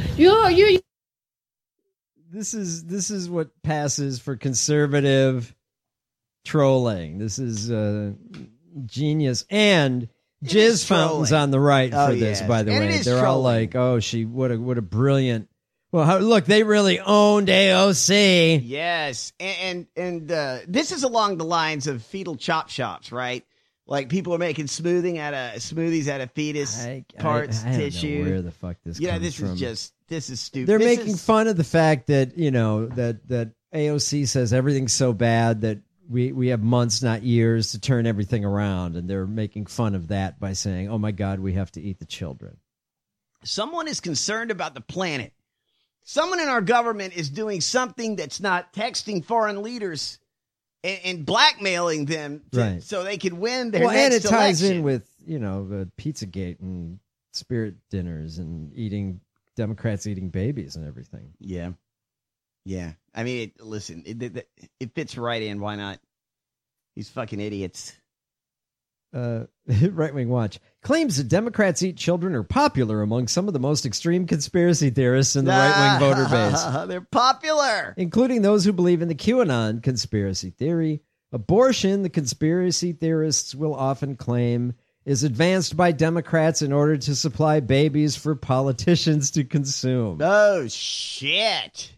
G: This is what passes for conservative trolling. This is genius. And jizz fountains on the right for this, by the way. They're all like, "Oh, what a brilliant." Well, look, they really owned AOC.
H: Yes, and this is along the lines of fetal chop shops, right? Like people are making smoothies out of fetus parts,
G: I
H: tissue.
G: Don't know where the fuck this comes from.
H: This is stupid.
G: They're making fun of the fact that, that AOC says everything's so bad that we have months, not years, to turn everything around. And they're making fun of that by saying, oh, my God, we have to eat the children.
H: Someone is concerned about the planet. Someone in our government is doing something that's not texting foreign leaders and blackmailing them so they can win their next election. And it ties
G: in with, Pizzagate and spirit dinners and Democrats eating babies and everything.
H: Yeah. Yeah. I mean, it fits right in. Why not? These fucking idiots.
G: Right Wing Watch claims that Democrats eat children are popular among some of the most extreme conspiracy theorists in the right wing voter base.
H: They're popular,
G: including those who believe in the QAnon conspiracy theory. Abortion, the conspiracy theorists will often claim, is advanced by Democrats in order to supply babies for politicians to consume.
H: Oh shit!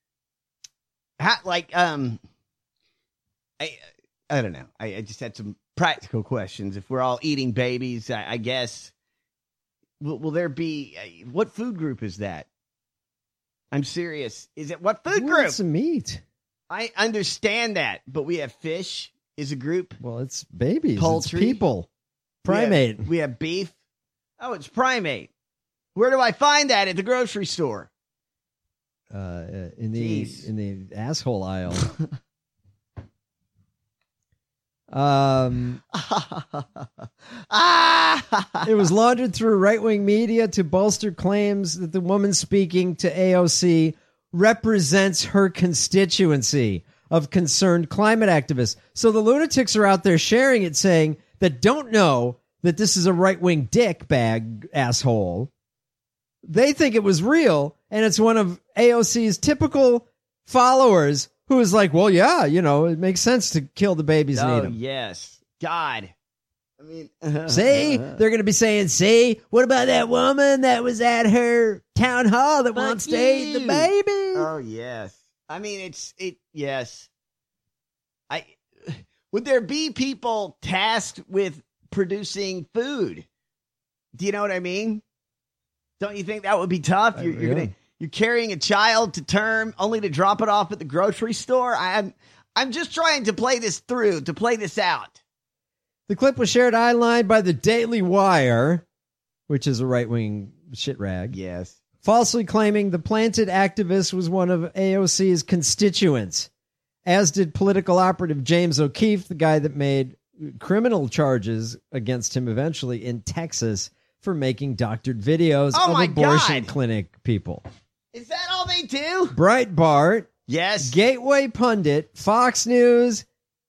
H: I don't know. I just had some practical questions. If we're all eating babies, I guess, will there be, what food group is that? I'm serious. Is it what food group?
G: It's meat.
H: I understand that, but we have fish is a group.
G: Well, it's babies.
H: Poultry.
G: It's people. Primate.
H: We have beef. Oh, it's primate. Where do I find that at the grocery store?
G: In the asshole aisle. It was laundered through right-wing media to bolster claims that the woman speaking to AOC represents her constituency of concerned climate activists. So the lunatics are out there sharing it, saying that don't know that this is a right-wing dick bag asshole. They think it was real, and it's one of AOC's typical followers who is like, well, yeah, it makes sense to kill the babies and eat them.
H: Yes. God. I mean,
G: see, they're going to be saying, see, what about that woman that was at her town hall that wants to eat the baby?
H: Oh, yes. I mean, yes. Would there be people tasked with producing food? Do you know what I mean? Don't you think that would be tough? You're carrying a child to term only to drop it off at the grocery store. I'm just trying to play this out.
G: The clip was shared online by the Daily Wire, which is a right-wing shit rag.
H: Yes.
G: Falsely claiming the planted activist was one of AOC's constituents, as did political operative James O'Keefe, the guy that made criminal charges against him eventually in Texas for making doctored videos of abortion clinic people.
H: Is that all they do?
G: Breitbart,
H: yes.
G: Gateway Pundit, Fox News,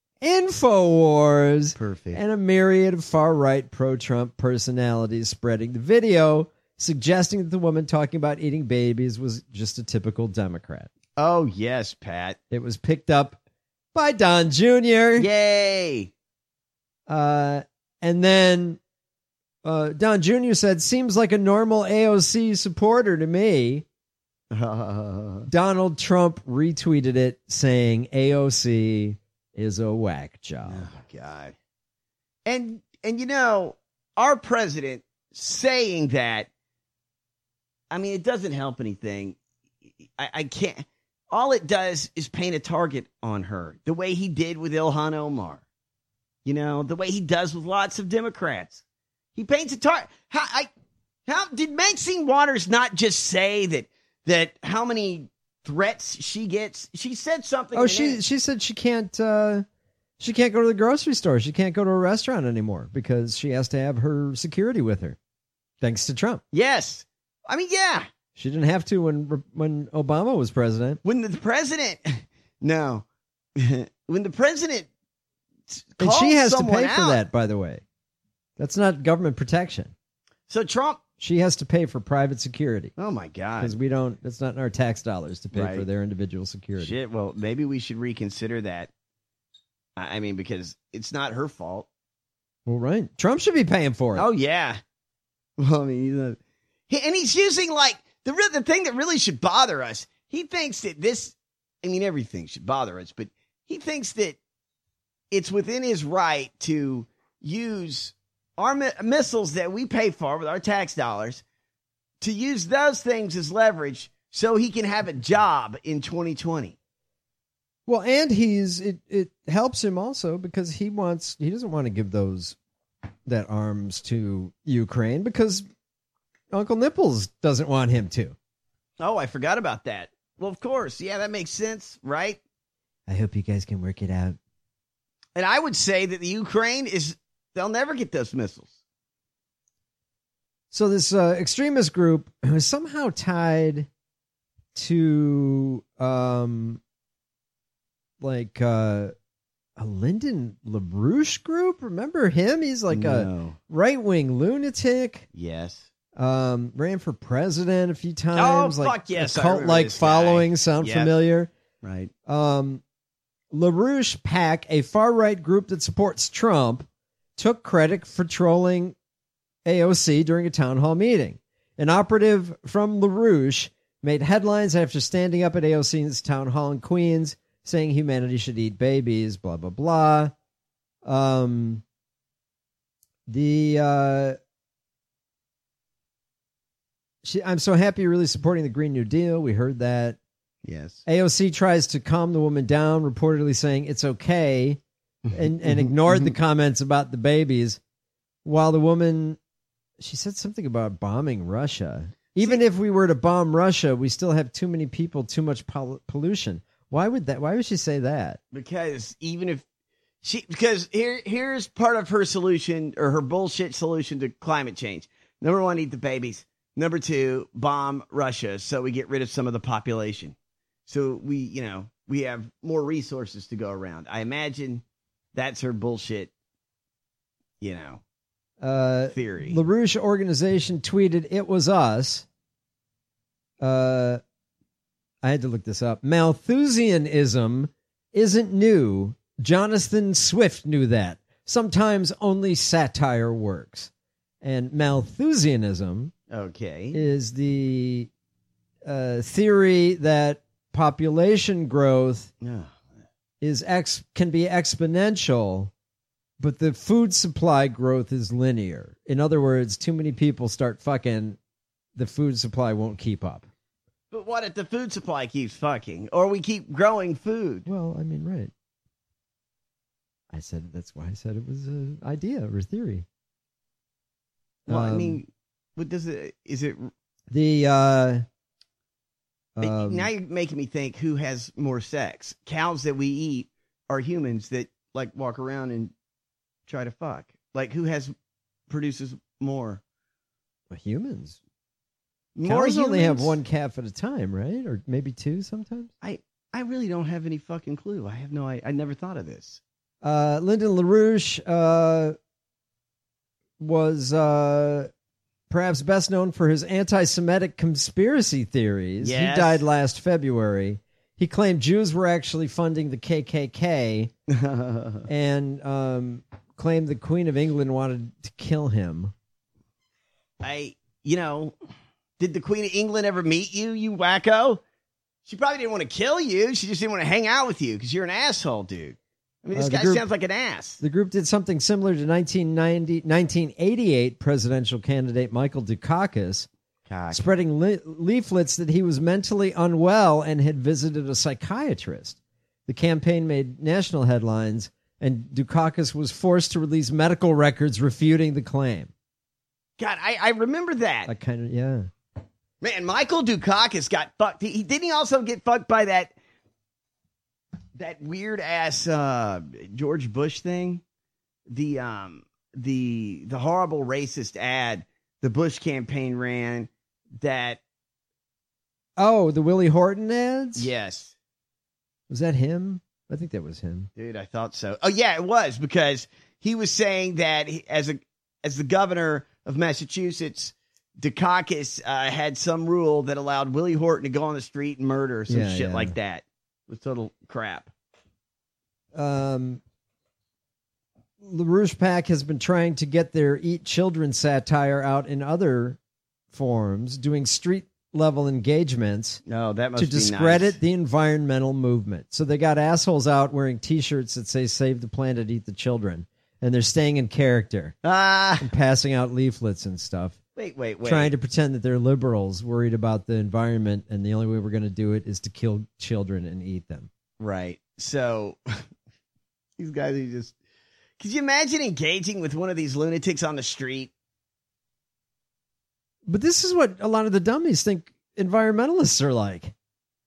G: InfoWars,
H: perfect,
G: and a myriad of far-right pro-Trump personalities spreading the video, suggesting that the woman talking about eating babies was just a typical Democrat.
H: Oh, yes, Pat.
G: It was picked up by Don Jr.
H: Yay!
G: And then Don Jr. said, seems like a normal AOC supporter to me. Donald Trump retweeted it saying AOC is a whack job.
H: Oh, God. And you know, our president saying that, I mean, it doesn't help anything. I can't. All it does is paint a target on her, the way he did with Ilhan Omar. You know, the way he does with lots of Democrats. He paints a target. How did Maxine Waters not just say that how many threats she gets? She said something.
G: Oh, she said she can't go to the grocery store. She can't go to a restaurant anymore because she has to have her security with her, thanks to Trump.
H: Yes. I mean, yeah.
G: She didn't have to when Obama was president.
H: When the president, no. When the president
G: and she has to pay
H: out
G: for that, by the way. That's not government protection.
H: So Trump,
G: she has to pay for private security.
H: Oh my God!
G: Because we don't. It's not in our tax dollars to pay for their individual security.
H: Shit. Well, maybe we should reconsider that. I mean, because it's not her fault.
G: Well, right. Trump should be paying for it.
H: Oh yeah. Well, I mean, and he's using like the thing that really should bother us. He thinks that this. I mean, everything should bother us, but he thinks that it's within his right to use our missiles that we pay for with our tax dollars to use those things as leverage so he can have a job in 2020.
G: Well, and it helps him also because he doesn't want to give that arms to Ukraine because Uncle Nipples doesn't want him to.
H: Oh, I forgot about that. Well, of course. Yeah, that makes sense, right?
G: I hope you guys can work it out.
H: And I would say that the Ukraine they'll never get those missiles.
G: So this extremist group is somehow tied to a Lyndon LaRouche group. Remember him? He's like a right-wing lunatic.
H: Yes.
G: Ran for president a few times.
H: Oh, fuck yes.
G: A cult-like following. Sound familiar?
H: Right.
G: LaRouche PAC, a far-right group that supports Trump, took credit for trolling AOC during a town hall meeting. An operative from LaRouche made headlines after standing up at AOC's town hall in Queens, saying humanity should eat babies, blah, blah, blah. I'm so happy you're really supporting the Green New Deal. We heard that.
H: Yes.
G: AOC tries to calm the woman down, reportedly saying it's okay, and ignored the comments about the babies, while the woman, she said something about bombing Russia. Even if we were to bomb Russia, we still have too many people, too much pollution. Why would she say that?
H: Because here's part of her solution or her bullshit solution to climate change. Number one, eat the babies. Number two, bomb Russia so we get rid of some of the population. So we have more resources to go around. I imagine that's her bullshit, theory.
G: LaRouche organization tweeted, "It was us." I had to look this up. Malthusianism isn't new. Jonathan Swift knew that. Sometimes only satire works. And Malthusianism is the theory that population growth can be exponential, but the food supply growth is linear. In other words, too many people start fucking, the food supply won't keep up.
H: But what if the food supply keeps fucking, or we keep growing food?
G: Well, I mean, right. That's why I said it was an idea or a theory.
H: Well, I mean, What does it? Is it
G: The
H: now you're making me think who has more sex? Cows that we eat are humans that like walk around and try to fuck. Like who produces more?
G: humans.
H: More
G: Cows only have
H: humans?
G: one calf at a time, right? Or maybe two sometimes.
H: I really don't have any fucking clue. I have no. I never thought of this.
G: Lyndon LaRouche was perhaps best known for his anti-Semitic conspiracy theories.
H: Yes.
G: He died last February. He claimed Jews were actually funding the KKK and claimed the Queen of England wanted to kill him.
H: Did the Queen of England ever meet you, you wacko? She probably didn't want to kill you. She just didn't want to hang out with you because you're an asshole, dude. I mean, this guy sounds like an ass.
G: The group did something similar to 1988 presidential candidate Michael Dukakis, spreading leaflets that he was mentally unwell and had visited a psychiatrist. The campaign made national headlines, and Dukakis was forced to release medical records refuting the claim.
H: God, I remember that.
G: That kind of, yeah.
H: Man, Michael Dukakis got fucked. Didn't he also get fucked by that weird ass George Bush thing? The horrible racist ad the Bush campaign ran that.
G: Oh, the Willie Horton ads?
H: Yes.
G: Was that him? I think that was him.
H: Dude, I thought so. Oh yeah, it was, because he was saying that as the governor of Massachusetts, Dukakis had some rule that allowed Willie Horton to go on the street and murder or some shit like that. It was total crap.
G: LaRouche PAC has been trying to get their Eat Children satire out in other forms, doing street-level engagements
H: to
G: discredit the environmental movement. So they got assholes out wearing T-shirts that say "Save the Planet, Eat the Children," and they're staying in character and passing out leaflets and stuff.
H: Wait.
G: Trying to pretend that they're liberals worried about the environment, and the only way we're going to do it is to kill children and eat them.
H: Right. So these guys are just... Could you imagine engaging with one of these lunatics on the street?
G: But this is what a lot of the dummies think environmentalists are like.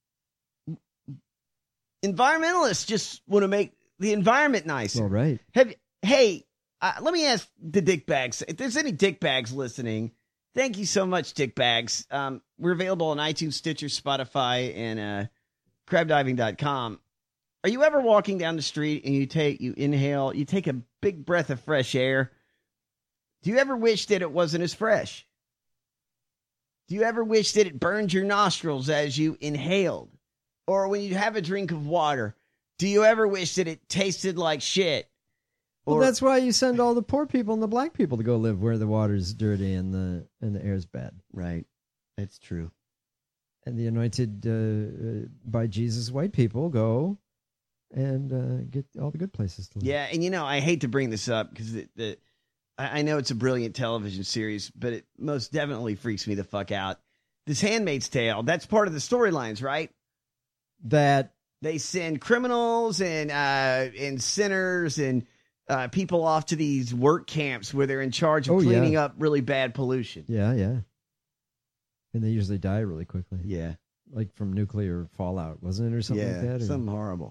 H: Environmentalists just want to make the environment nicer.
G: All right.
H: Hey, let me ask the dickbags. If there's any dickbags listening, thank you so much, dickbags. We're available on iTunes, Stitcher, Spotify, and crabdiving.com. Are you ever walking down the street and you take a big breath of fresh air? Do you ever wish that it wasn't as fresh? Do you ever wish that it burned your nostrils as you inhaled? Or when you have a drink of water, do you ever wish that it tasted like shit?
G: Well, that's why you send all the poor people and the black people to go live where the water's dirty and the air's bad.
H: Right. That's true.
G: And the anointed by Jesus white people go and get all the good places to live.
H: Yeah, and I hate to bring this up because I know it's a brilliant television series, but it most definitely freaks me the fuck out. This Handmaid's Tale, that's part of the storylines, right?
G: That
H: they send criminals and sinners and people off to these work camps where they're in charge of cleaning up really bad pollution.
G: Yeah. And they usually die really quickly.
H: Yeah.
G: Like from nuclear fallout, wasn't it, or something like that?
H: Yeah, something horrible.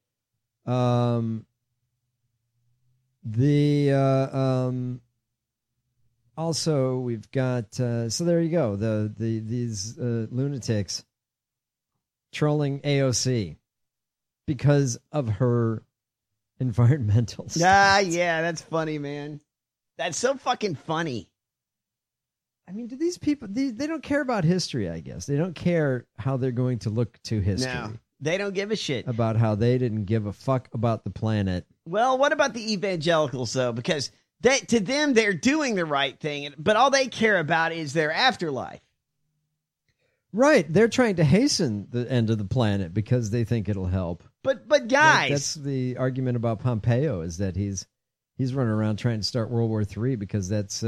G: Also we've got so there you go, these lunatics trolling AOC because of her environmental stuff.
H: Yeah, that's funny, man. That's so fucking funny.
G: I mean, do these people, they don't care about history, I guess. They don't care how they're going to look to history.
H: No, they don't give a shit
G: about how they didn't give a fuck about the planet.
H: Well, what about the evangelicals, though? Because to them, they're doing the right thing, but all they care about is their afterlife.
G: Right. They're trying to hasten the end of the planet because they think it'll help.
H: But guys...
G: That's the argument about Pompeo, is that he's running around trying to start World War III because that's...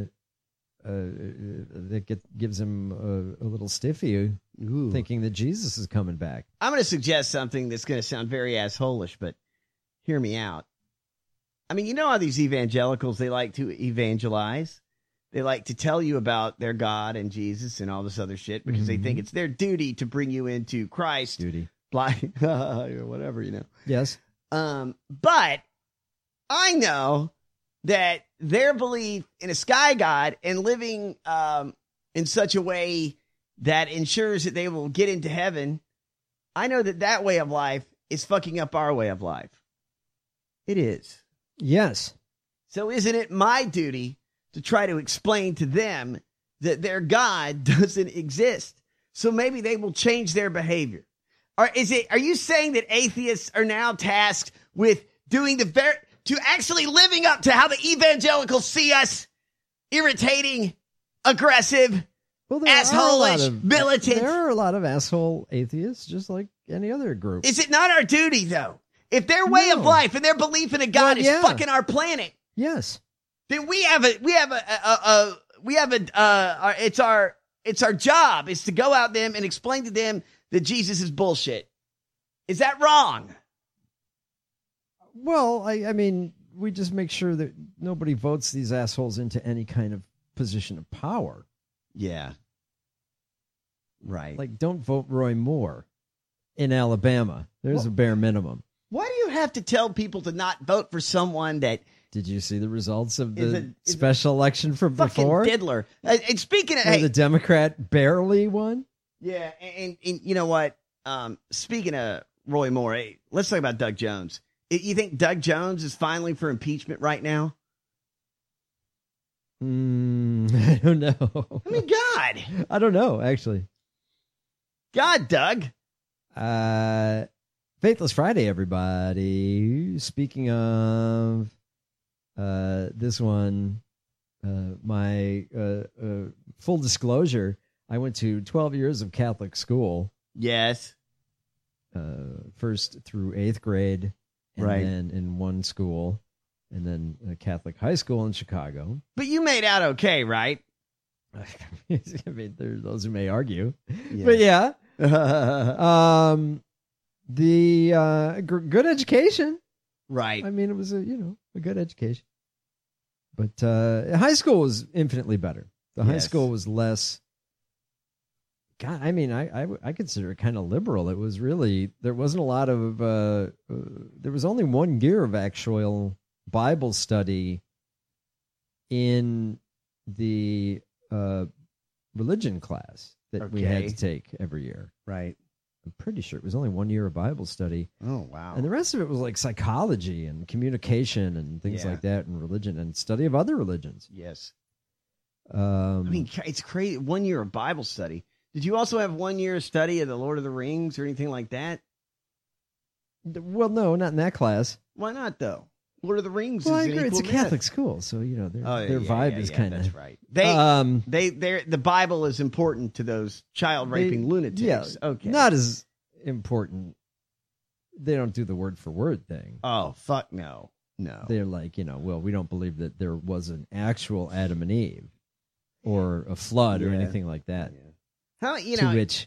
G: gives him a little stiffy, thinking that Jesus is coming back.
H: I'm going to suggest something that's going to sound very assholish, but hear me out. I mean, you know how these evangelicals, they like to evangelize? They like to tell you about their God and Jesus and all this other shit because they think it's their duty to bring you into Christ.
G: Duty.
H: Whatever,
G: Yes.
H: But I know that their belief in a sky god and living in such a way that ensures that they will get into heaven, I know that way of life is fucking up our way of life. It is.
G: Yes.
H: So isn't it my duty to try to explain to them that their God doesn't exist? So maybe they will change their behavior. Or are you saying that atheists are now tasked with doing to actually living up to how the evangelicals see us? Irritating, aggressive, asshole-ish, militant.
G: There are a lot of asshole atheists, just like any other group.
H: Is it not our duty, though? If their way of life and their belief in a God is fucking our planet,
G: yes,
H: then it's our job is to go out them and explain to them that Jesus is bullshit. Is that wrong?
G: Well, I mean, we just make sure that nobody votes these assholes into any kind of position of power.
H: Yeah. Right.
G: Like, don't vote Roy Moore in Alabama. There's a bare minimum.
H: Why do you have to tell people to not vote for someone that...
G: Did you see the results of the special election from before?
H: Diddler. And speaking of...
G: The Democrat barely won?
H: Yeah, and you know what? Speaking of Roy Moore, let's talk about Doug Jones. You think Doug Jones is finally for impeachment right now?
G: I don't know.
H: I mean, God.
G: I don't know, actually.
H: God, Doug.
G: Faithless Friday, everybody. Speaking of this one, my full disclosure, I went to 12 years of Catholic school.
H: Yes.
G: First through 8th grade, and
H: right.
G: then in one school, and then a Catholic high school in Chicago.
H: But you made out okay, right?
G: I mean, there are those who may argue.
H: Yeah.
G: But yeah. Good education.
H: Right.
G: I mean, it was a good education. But high school was infinitely better. The high school was less. God, I mean, I consider it kind of liberal. It was really, there wasn't a lot of, there was only 1 year of actual Bible study in the religion class that we had to take every year.
H: Right.
G: I'm pretty sure it was only 1 year of Bible study.
H: Oh, wow.
G: And the rest of it was like psychology and communication and things like that, and religion and study of other religions.
H: Yes. I mean, it's crazy. 1 year of Bible study. Did you also have 1 year of study of the Lord of the Rings or anything like that?
G: Well, no, not in that class.
H: Why not, though? Lord of the Rings
G: well,
H: is
G: I agree. It's a
H: myth.
G: Catholic school, so their vibe is kind of...
H: That's right. The Bible is important to those child-raping lunatics.
G: Yeah,
H: okay.
G: Not as important. They don't do the word-for-word thing.
H: Oh, fuck no. No.
G: They're like, well, we don't believe that there was an actual Adam and Eve or a flood or anything like that.
H: Yeah. How,
G: to which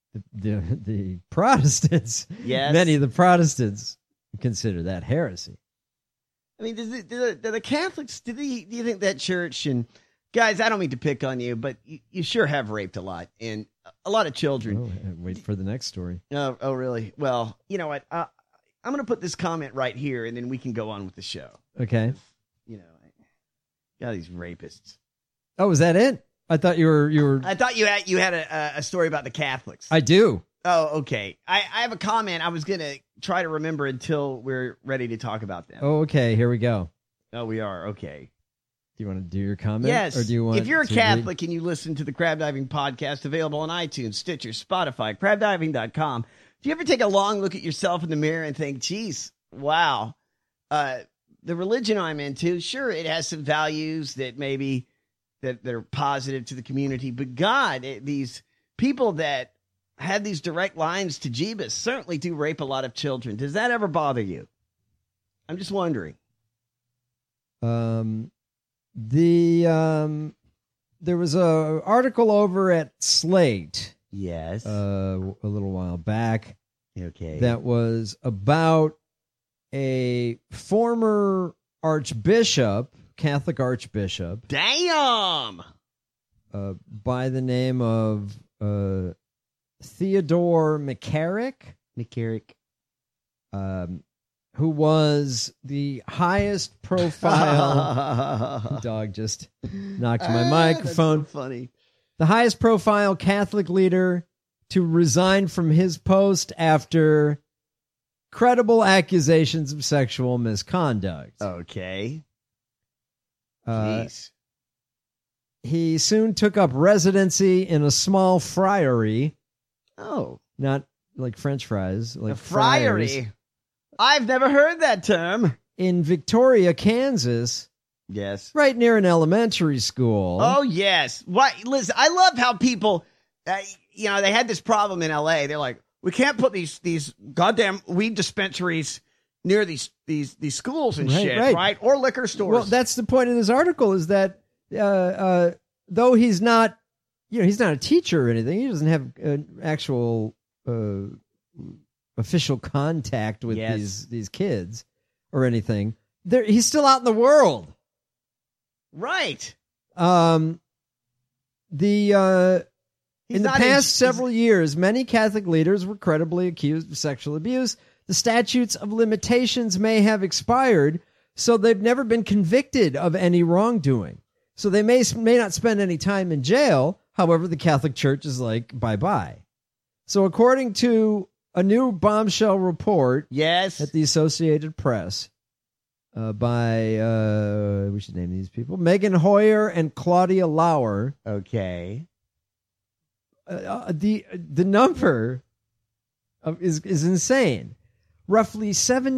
G: the Protestants,
H: yes.
G: many of the Protestants consider that heresy.
H: I mean, do the Catholics, do you think that church, and guys, I don't mean to pick on you, but you sure have raped a lot, and a lot of children.
G: Oh, wait for the next story.
H: Oh, really? Well, you know what? I'm going to put this comment right here, and then we can go on with the show.
G: Okay.
H: Got these rapists.
G: Oh, is that it? I thought you were.
H: I thought you had a story about the Catholics.
G: I do.
H: Oh, okay. I have a comment. I was going to try to remember until we're ready to talk about them.
G: Oh, okay. Here we go.
H: Oh, we are. Okay.
G: Do you want to do your comment?
H: Yes.
G: Or do you want
H: if you're a Catholic and you listen to the Crab Diving Podcast, available on iTunes, Stitcher, Spotify, crabdiving.com, do you ever take a long look at yourself in the mirror and think, geez, wow, the religion I'm into, sure, it has some values that maybe that are positive to the community, but God, these people that had these direct lines to Jeebus certainly do rape a lot of children. Does that ever bother you? I'm just wondering.
G: There was a article over at Slate.
H: Yes.
G: A little while back.
H: Okay.
G: That was about a former archbishop, Catholic archbishop.
H: Damn!
G: By the name of Theodore McCarrick. Who was the highest profile... Dog just knocked my microphone.
H: That's so funny.
G: The highest profile Catholic leader to resign from his post after credible accusations of sexual misconduct.
H: Okay. Jeez.
G: He soon took up residency in a small friary.
H: Oh.
G: Not like French fries. Like
H: a friary?
G: friars.
H: I've never heard that term.
G: In Victoria, Kansas.
H: Yes.
G: Right near an elementary school.
H: Oh, yes. Why? Listen, I love how people, they had this problem in L.A. They're like, we can't put these goddamn weed dispensaries near these schools and shit, right? Or liquor stores.
G: Well, that's the point of this article is that though he's not, he's not a teacher or anything, he doesn't have an actual official contact with these kids or anything. He's still out in the world.
H: Right.
G: In the past several years, many Catholic leaders were credibly accused of sexual abuse. The statutes of limitations may have expired, so they've never been convicted of any wrongdoing. So they may not spend any time in jail. However, the Catholic Church is like, bye-bye. So according to a new bombshell report at the Associated Press by, we should name these people, Megan Hoyer and Claudia Lauer.
H: Okay.
G: The number is insane. Roughly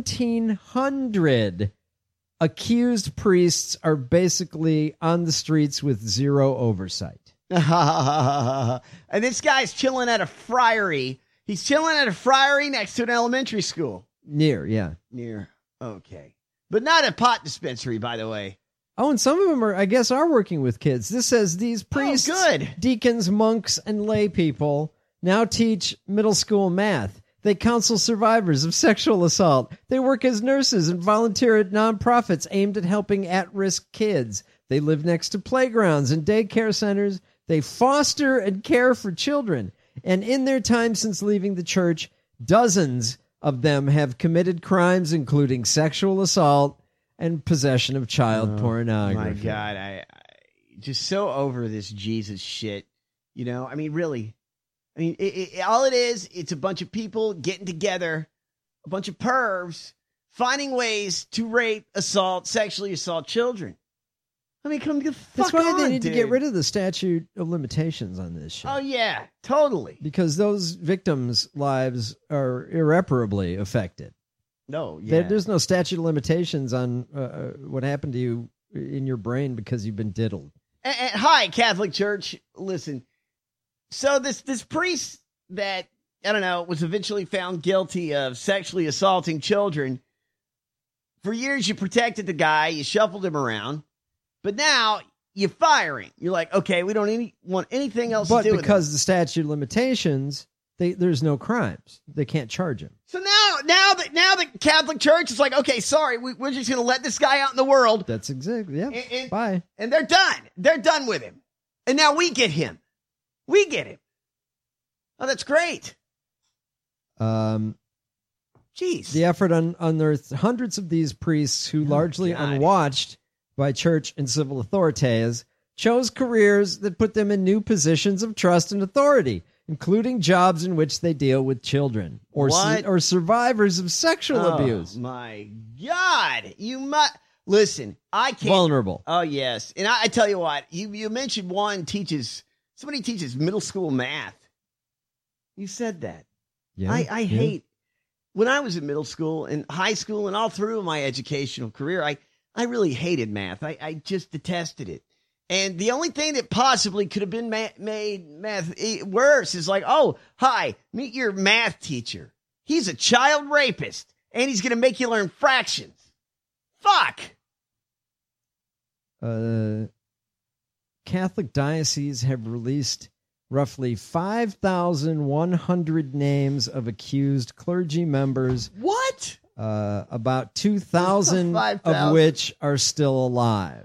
G: 1,700 accused priests are basically on the streets with zero oversight.
H: And this guy's chilling at a friary. He's chilling at a friary next to an elementary school.
G: Near, yeah.
H: Near. Okay. But not a pot dispensary, by the way.
G: Oh, and some of them are working with kids. This says these priests, deacons, monks, and lay people now teach middle school math. They counsel survivors of sexual assault. They work as nurses and volunteer at nonprofits aimed at helping at-risk kids. They live next to playgrounds and daycare centers. They foster and care for children. And in their time since leaving the church, dozens of them have committed crimes, including sexual assault and possession of child pornography.
H: My God, I just so over this Jesus shit. I mean, really. I mean, all it is, it's a bunch of people getting together, a bunch of pervs, finding ways to rape, assault, sexually assault children. I mean, come the fuck on,
G: That's why they need
H: dude.
G: to get rid of the statute of limitations on this shit.
H: Oh, yeah, totally.
G: Because those victims' lives are irreparably affected.
H: No, yeah.
G: There's no statute of limitations on what happened to you in your brain because you've been diddled.
H: And hi, Catholic Church. Listen, so this priest that, I don't know, was eventually found guilty of sexually assaulting children, for years you protected the guy, you shuffled him around, but now you fire him. You're like, okay, we don't want anything else to do with him.
G: But because the statute of limitations, there's no crimes. They can't charge him.
H: So now the Catholic Church is like, okay, sorry, we're just going to let this guy out in the world.
G: That's exactly, bye. And
H: they're done. They're done with him. And now we get him. We get him. Oh, that's great.
G: Jeez. The effort unearthed hundreds of these priests who, largely unwatched by church and civil authorities, chose careers that put them in new positions of trust and authority, including jobs in which they deal with children or survivors of sexual abuse.
H: Oh, my God. You must... Listen, I can't...
G: Vulnerable.
H: Oh, yes. And I tell you what, you mentioned somebody teaches middle school math. You said that.
G: Yeah,
H: I hate... When I was in middle school and high school and all through my educational career, I really hated math. I just detested it. And the only thing that possibly could have been made math worse is like, oh, hi, meet your math teacher. He's a child rapist, and he's going to make you learn fractions. Fuck.
G: Catholic dioceses have released roughly 5,100 names of accused clergy members.
H: What?
G: about 2,000 of
H: 5,000.
G: which are still alive.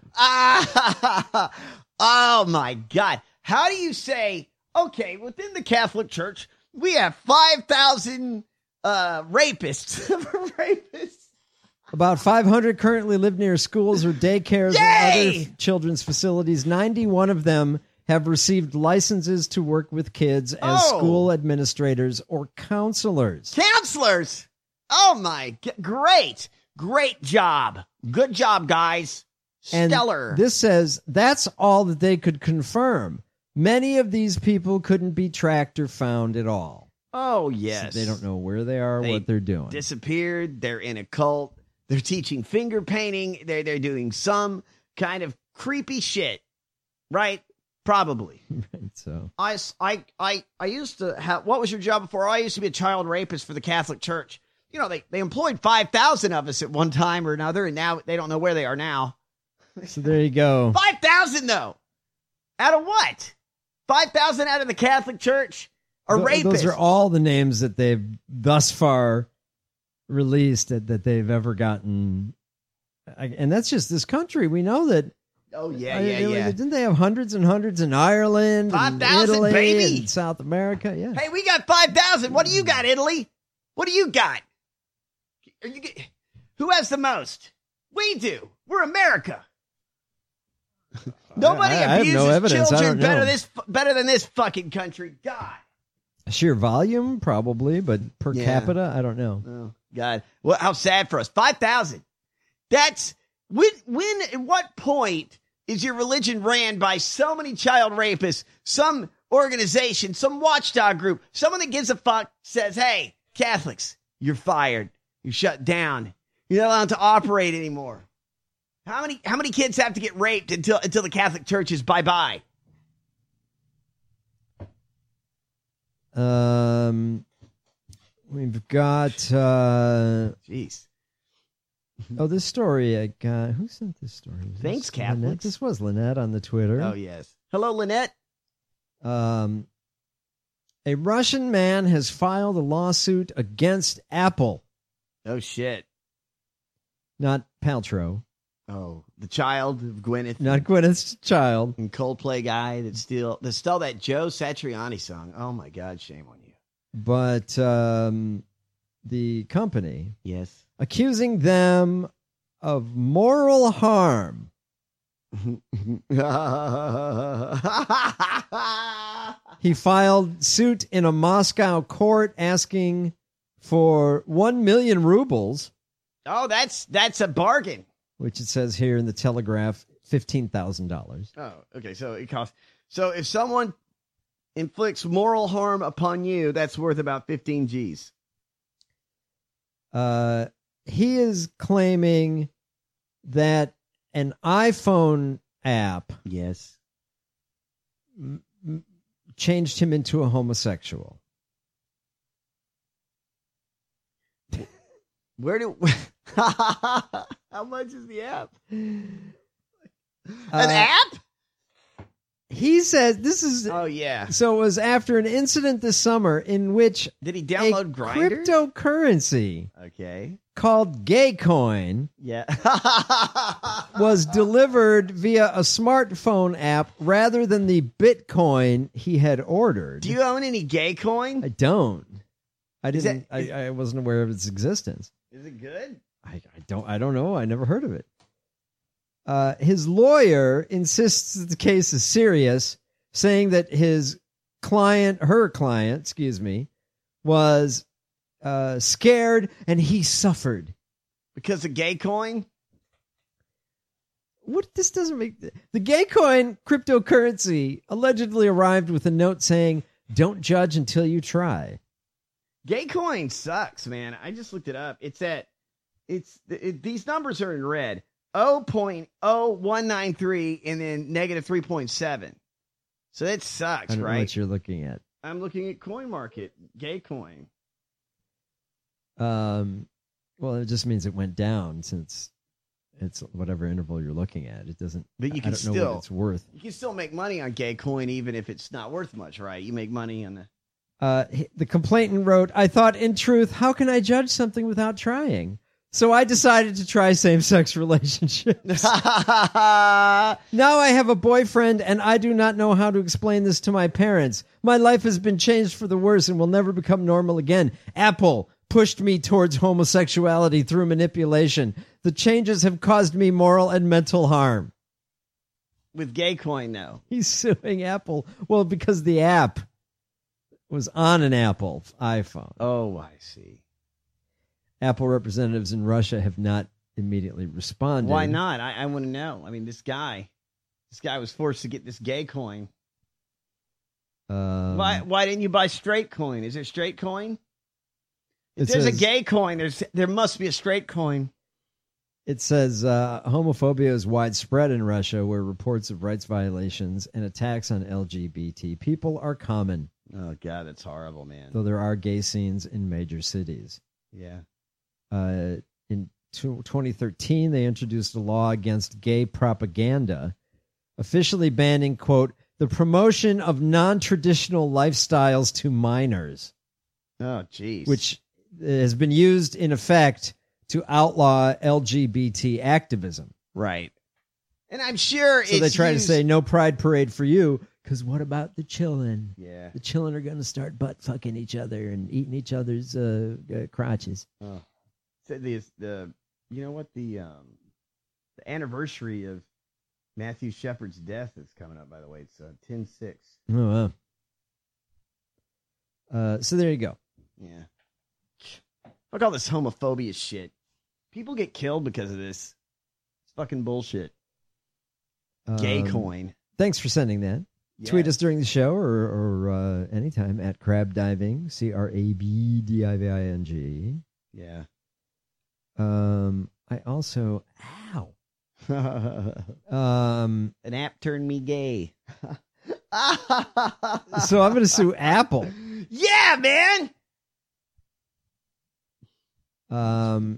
H: Oh, my God. How do you say, okay, within the Catholic Church, we have 5,000 rapists. Rapists.
G: About 500 currently live near schools or daycares
H: Yay!
G: and other children's facilities. 91 of them have received licenses to work with kids as school administrators or counselors.
H: Counselors. Oh, my God. Great. Great job. Good job, guys.
G: And
H: Stellar.
G: this says that's all that they could confirm. Many of these people couldn't be tracked or found at all.
H: Oh, yes.
G: So they don't know where they are, what they're doing.
H: Disappeared. They're in a cult. They're teaching finger painting. They're doing some kind of creepy shit. Right? Probably.
G: Right, so
H: I used to have, what was your job before? I used to be a child rapist for the Catholic Church. You know, they employed 5,000 of us at one time or another, and now they don't know where they are now.
G: So there you go.
H: 5,000 though. Out of what? 5,000 out of the Catholic Church are rapists.
G: Those are all the names that they've thus far released that they've ever gotten. And that's just this country. We know that.
H: Oh, yeah.
G: Didn't they have hundreds and hundreds in Ireland,
H: 5,000,
G: Italy,
H: baby.
G: and South America? Yeah.
H: Hey, we got 5,000. What do you got, Italy? What do you got? Who has the most? We do. We're America. Nobody
G: I have no
H: abuses
G: evidence. I
H: children
G: don't know.
H: better than this fucking country. God.
G: Sheer volume, probably, but per
H: Yeah.
G: capita, I don't know.
H: Oh, God. Well, how sad for us. 5,000. That's when at what point is your religion ran by so many child rapists, some organization, some watchdog group, someone that gives a fuck says, hey, Catholics, you're fired. You're shut down. You're not allowed to operate anymore. How many kids have to get raped until the Catholic Church is bye-bye?
G: We've got
H: Jeez.
G: Oh, this story I got. Who sent this story? Was
H: Thanks,
G: this
H: Catholics.
G: Lynette? This was Lynette on the Twitter.
H: Oh, yes. Hello, Lynette.
G: A Russian man has filed a lawsuit against Apple,
H: Oh, shit.
G: not Paltrow,
H: Oh, the child of Gwyneth.
G: not Gwyneth's child.
H: And Coldplay guy that stole that Joe Satriani song. Oh, my God. Shame on you.
G: But the company
H: Yes.
G: accusing them of moral harm. He filed suit in a Moscow court asking for 1 million rubles,
H: Oh, that's a bargain.
G: which it says here in the Telegraph, $15,000.
H: Oh, okay. So it costs. So if someone inflicts moral harm upon you, that's worth about 15 G's.
G: He is claiming that an iPhone app
H: Yes.
G: changed him into a homosexual.
H: Where do? How much is the app? An app?
G: He says this is.
H: Oh yeah.
G: So it was after an incident this summer in which
H: Did he
G: a
H: download Grindr?
G: cryptocurrency
H: Okay.
G: called Gaycoin
H: Yeah.
G: was delivered via a smartphone app rather than the Bitcoin he had ordered.
H: Do you own any gay coin?
G: I don't. I
H: Is
G: didn't.
H: that-
G: I wasn't aware of its existence.
H: Is it good?
G: I don't know. I never heard of it. His lawyer insists that the case is serious, saying that her client, was scared and he suffered.
H: Because of gay coin?
G: What? This doesn't make the Gaycoin cryptocurrency allegedly arrived with a note saying, "Don't judge until you try."
H: Gay coin sucks, man. I just looked it up. These numbers are in red. 0.0193 and then negative 3.7. So that sucks,
G: I don't know
H: right?
G: what you're looking at.
H: I'm looking at Coin Market, gay coin.
G: Well, it just means it went down since it's whatever interval you're looking at. It doesn't.
H: But you can
G: I don't know what it's worth.
H: You can still make money on gay coin even if it's not worth much, right? You make money on the
G: The complainant wrote, "I thought, in truth, how can I judge something without trying? So I decided to try same-sex relationships. Now I have a boyfriend, and I do not know how to explain this to my parents. My life has been changed for the worse and will never become normal again. Apple pushed me towards homosexuality through manipulation. The changes have caused me moral and mental harm.
H: With Gaycoin, though.
G: He's suing Apple. Well, because the app was on an Apple iPhone.
H: Oh, I see.
G: Apple representatives in Russia have not immediately responded.
H: Why not? I want to know. I mean, this guy was forced to get this Gaycoin. Why didn't you buy straight coin? Is there straight coin? If there's a gay coin, there must be a straight coin.
G: It says homophobia is widespread in Russia, where reports of rights violations and attacks on LGBT people are common.
H: Oh, God, that's horrible, man.
G: Though there are gay scenes in major cities.
H: Yeah.
G: In 2013, they introduced a law against gay propaganda, officially banning, quote, the promotion of non-traditional lifestyles to minors.
H: Oh, geez.
G: Which has been used in effect to outlaw LGBT activism.
H: Right. And I'm sure
G: so they try to say no pride parade for you, because what about the children?
H: Yeah.
G: The children are going to start butt fucking each other and eating each other's crotches.
H: Oh. So the anniversary of Matthew Shepard's death is coming up, by the way. It's 10/6.
G: Oh, wow. So there you go.
H: Yeah. Fuck all this homophobia shit. People get killed because of this. It's fucking bullshit. Gaycoin.
G: Thanks for sending that. Yeah. Tweet us during the show or anytime at Crab Diving, CRABDIVING.
H: Yeah.
G: I also,
H: an app turned me gay.
G: So I'm going to sue Apple.
H: Yeah, man.
G: I'm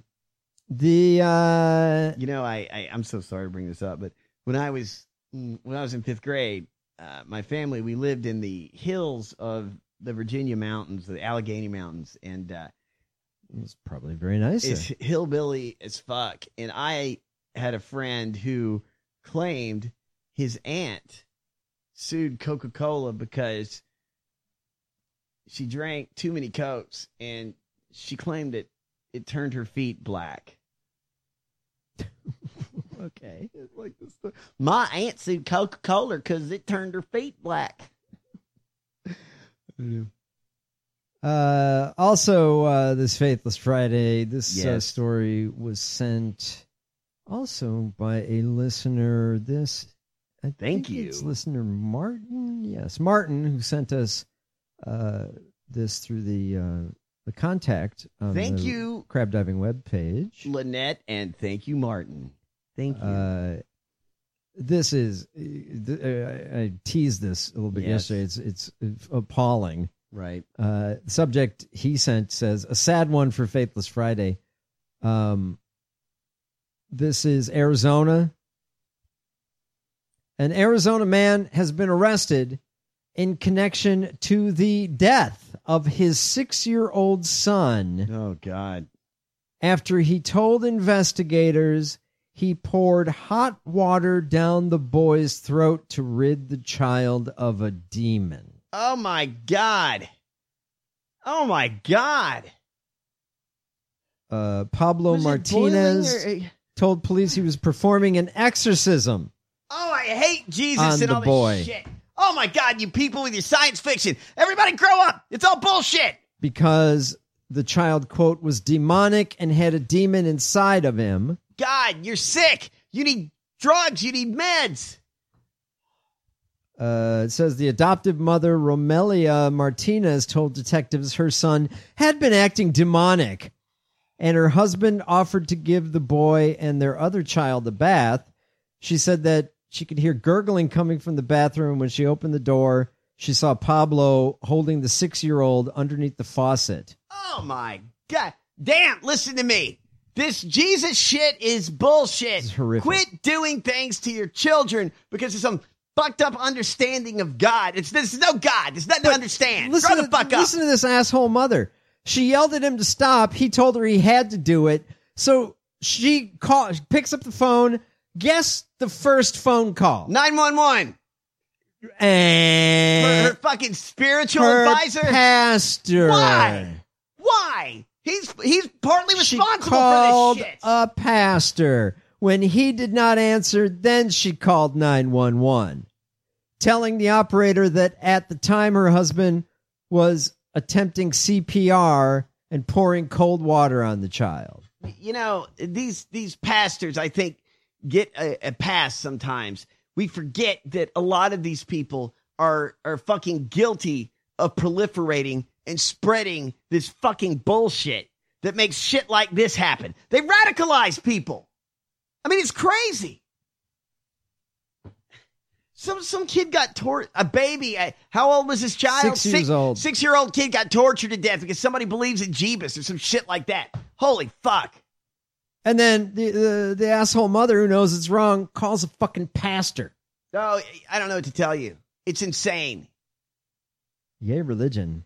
H: so sorry to bring this up, but when I was in 5th grade, my family, we lived in the hills of the Virginia mountains, the Allegheny Mountains, and
G: it was probably very nice.
H: It's hillbilly as fuck. And I had a friend who claimed his aunt sued Coca-Cola because she drank too many Cokes, and she claimed that it turned her feet black.
G: Okay.
H: Like this. My aunt sued Coca-Cola because it turned her feet black.
G: Also, this Faithless Friday, this story was sent also by a listener.
H: Thank you.
G: It's listener Martin. Yes, Martin, who sent us this through the contact on
H: thank
G: the
H: you,
G: Crab Diving webpage.
H: Lynette, and thank you, Martin. Thank you.
G: This is, I teased this a little bit yesterday. It's appalling.
H: Right.
G: The subject he sent says, a sad one for Faithless Friday. This is Arizona. An Arizona man has been arrested in connection to the death of his 6-year-old son.
H: Oh, God.
G: After he told investigators he poured hot water down the boy's throat to rid the child of a demon.
H: Oh, my God. Oh, my God.
G: Pablo Martinez told police he was performing an exorcism.
H: Oh, I hate Jesus and all
G: boy.
H: this shit. Oh, my God, you people with your science fiction. Everybody grow up. It's all bullshit.
G: Because the child, quote, was demonic and had a demon inside of him.
H: God, you're sick. You need drugs. You need meds.
G: It says the adoptive mother, Romelia Martinez, told detectives her son had been acting demonic, and her husband offered to give the boy and their other child a bath. She said that she could hear gurgling coming from the bathroom. When she opened the door, she saw Pablo holding the 6-year-old underneath the faucet.
H: Oh, my God. Damn, listen to me. This Jesus shit is bullshit.
G: It's horrific.
H: Quit doing things to your children because of some fucked up understanding of God. There's no God. There's nothing to understand. Grow the fuck up.
G: Listen to this asshole mother. She yelled at him to stop. He told her he had to do it. So she picks up the phone. Guess the first phone call.
H: 911.
G: And
H: her fucking spiritual advisor?
G: Pastor.
H: Why? He's partly responsible
G: she called
H: for this shit.
G: A pastor. When he did not answer, then she called 911, telling the operator that at the time her husband was attempting CPR and pouring cold water on the child.
H: You know, these pastors, I think, get a pass sometimes. We forget that a lot of these people are fucking guilty of proliferating and spreading this fucking bullshit that makes shit like this happen. They radicalize people. I mean, it's crazy. Some kid got tortured. A baby. How old was this child?
G: 6 years old.
H: 6-year-old kid got tortured to death because somebody believes in Jeebus or some shit like that. Holy fuck.
G: And then the asshole mother who knows it's wrong calls a fucking pastor.
H: Oh, I don't know what to tell you. It's insane.
G: Yay, religion.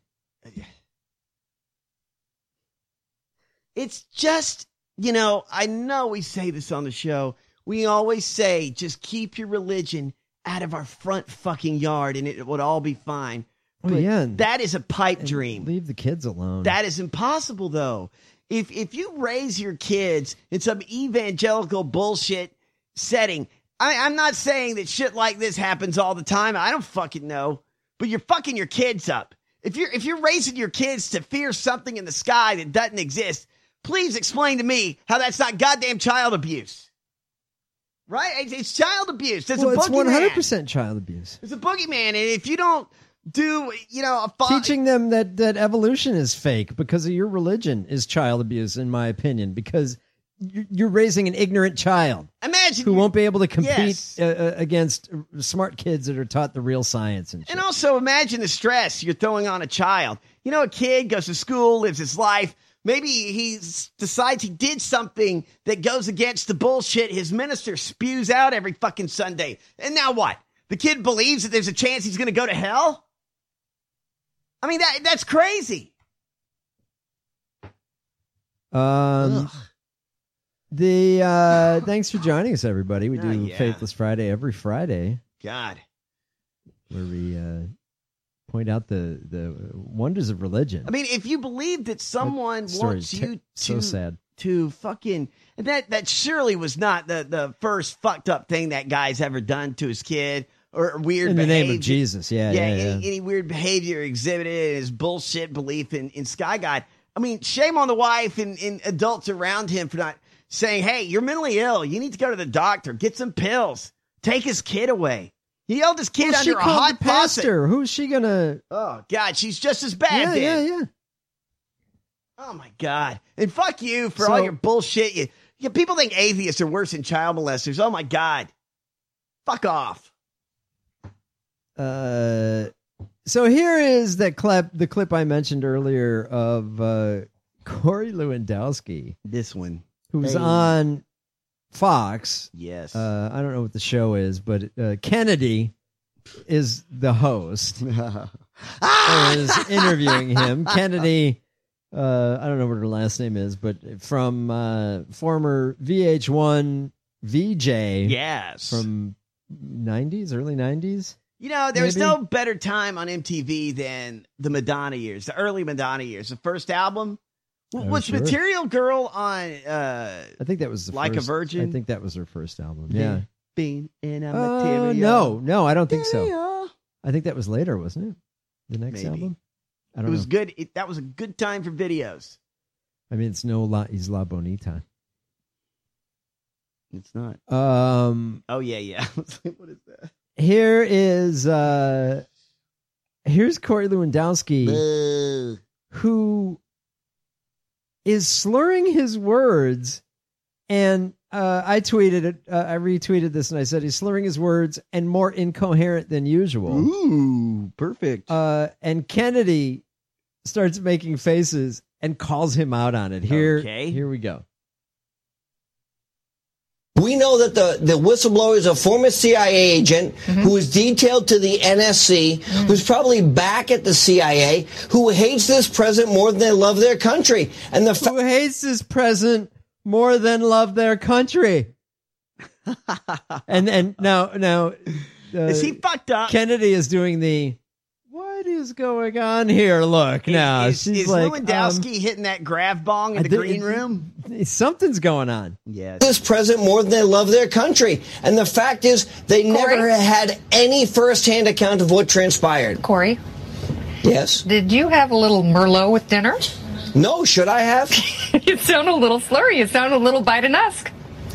H: It's just, you know, I know we say this on the show. We always say, just keep your religion out of our front fucking yard and it would all be fine.
G: Oh, yeah.
H: That is a pipe dream.
G: Leave the kids alone.
H: That is impossible, though. If you raise your kids in some evangelical bullshit setting, I'm not saying that shit like this happens all the time. I don't fucking know. But you're fucking your kids up. If you're raising your kids to fear something in the sky that doesn't exist, please explain to me how that's not goddamn child abuse. Right? It's child abuse. There's a boogeyman.
G: It's 100% child abuse.
H: There's a boogeyman, and if you don't do, you know,
G: teaching them that evolution is fake because of your religion is child abuse, in my opinion, because you're raising an ignorant child.
H: Imagine
G: who won't be able to compete against smart kids that are taught the real science and shit.
H: And also imagine the stress you're throwing on a child. You know, a kid goes to school, lives his life. Maybe he decides he did something that goes against the bullshit his minister spews out every fucking Sunday. And now what? The kid believes that there's a chance he's going to go to hell? I mean, that's crazy.
G: Thanks for joining us, everybody. We do Faithless Friday every Friday.
H: God.
G: Where we point out the wonders of religion.
H: I mean, if you believe that someone wants you to fucking... That surely was not the first fucked up thing that guy's ever done to his kid. Or weird
G: in the
H: behavior.
G: name of Jesus,
H: Any weird behavior exhibited, his bullshit belief in Sky God. I mean, shame on the wife and adults around him for not saying, "Hey, you're mentally ill. You need to go to the doctor. Get some pills. Take his kid away." He held his kid under a hot
G: pastor. Who's she gonna?
H: Oh God, she's just as bad.
G: Yeah.
H: Oh my God, and fuck you for all your bullshit. People think atheists are worse than child molesters. Oh my God, fuck off.
G: So here is the clip I mentioned earlier of Corey Lewandowski.
H: This one.
G: Who's on Fox.
H: Yes.
G: I don't know what the show is, but Kennedy is the host. Is interviewing him. Kennedy, I don't know what her last name is, but from former VH1 VJ.
H: Yes.
G: From early 90s.
H: You know, there was no better time on MTV than the Madonna years, the early Madonna years. The first album was Material Girl on. I
G: think that was
H: Like
G: first,
H: a Virgin.
G: I think that was her first album. Yeah.
H: Being in a material.
G: No, I don't think so. I think that was later, wasn't it? The next album. I don't know.
H: It was good. That was a good time for videos.
G: I mean, it's no La Isla Bonita.
H: It's not. Oh yeah. What is that?
G: Here's Corey Lewandowski, who is slurring his words, and I tweeted it. I retweeted this, and I said he's slurring his words and more incoherent than usual.
H: Ooh, perfect.
G: And Kennedy starts making faces and calls him out on it. Here we go.
I: We know that the whistleblower is a former CIA agent who was detailed to the NSC, who's probably back at the CIA, who hates this president more than they love their country. And who
G: hates this president more than love their country. and now
H: is he fucked up?
G: Kennedy is doing the what is going on here? Look now, she's like
H: Lewandowski hitting that grav bong in the green room.
G: Something's going on.
H: Yes,
I: this president more than they love their country, and the fact is they never had any firsthand account of what transpired.
J: Corey,
I: yes,
J: did you have a little Merlot with dinner?
I: No, should I have?
J: You sound a little slurry. You sound a little Biden-esque.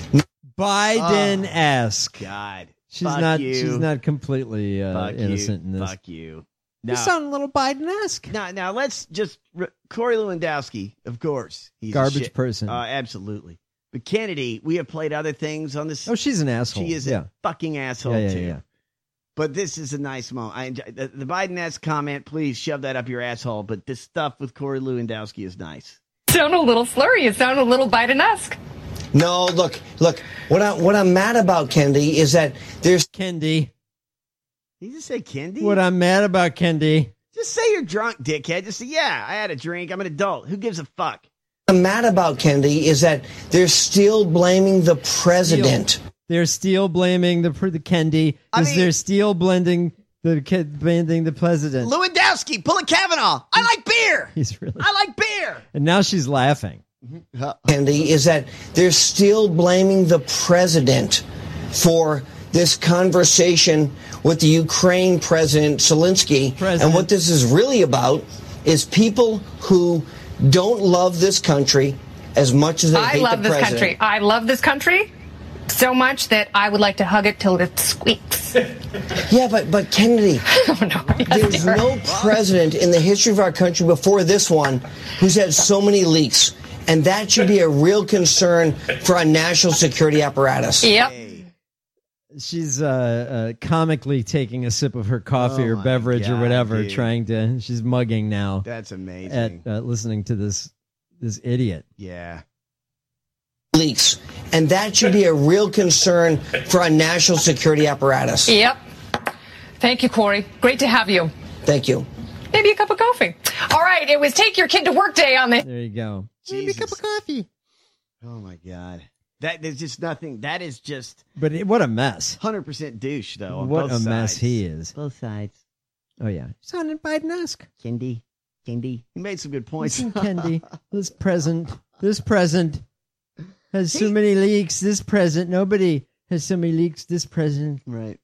G: Biden-esque.
H: God,
G: she's
H: fuck you.
G: She's not completely innocent in this.
H: Fuck you.
G: You sound a little Biden-esque.
H: Now let's just Corey Lewandowski, of course, he's
G: garbage person.
H: Absolutely. But Kennedy, we have played other things on this.
G: Oh, she's an asshole.
H: She is a fucking asshole too.
G: Yeah.
H: But this is a nice moment. I enjoy the Biden-esque comment. Please shove that up your asshole. But this stuff with Corey Lewandowski is nice.
J: Sound a little slurry. You sound a little Biden-esque.
I: No, look. What I'm mad about, Kennedy, is that there's
G: Kendi.
H: Did you just say Kendi?
G: What I'm mad about, Kendi.
H: Just say you're drunk, dickhead. Just say, yeah, I had a drink. I'm an adult. Who gives a fuck?
I: What I'm mad about, Kennedy, is that they're still blaming the president.
G: They're still blaming the Kendi. They're still blending the president.
H: Lewandowski, pull a Kavanaugh. I like beer. I like beer.
G: And now she's laughing.
I: Kennedy, is that they're still blaming the president for this conversation with the Ukraine President Zelensky. And what this is really about is people who don't love this country as much as they hate the president.
J: Country. I love this country so much that I would like to hug it till it squeaks.
I: Yeah, but Kennedy, there's no president in the history of our country before this one who's had so many leaks. And that should be a real concern for our national security apparatus.
J: Yep.
G: She's comically taking a sip of her coffee or beverage or whatever, dude. She's mugging now.
H: That's amazing.
G: At listening to this idiot.
H: Yeah.
I: Leaks. And that should be a real concern for our national security apparatus.
J: Yep. Thank you, Corey. Great to have you.
I: Thank you.
J: Maybe a cup of coffee. All right. It was take your kid to work day on the.
G: There you go.
H: Maybe
G: a cup of coffee.
H: Oh, my God. There's just nothing. That is just.
G: But what a mess.
H: 100% douche, though. On
G: what
H: both
G: a
H: sides.
G: mess he is.
H: Both sides.
G: Oh, yeah. Sounded Biden-esque.
H: Kendi. He made some good points.
G: Listen, Kendi, this president has so many leaks. This president, nobody has so many leaks. This president.
H: Right.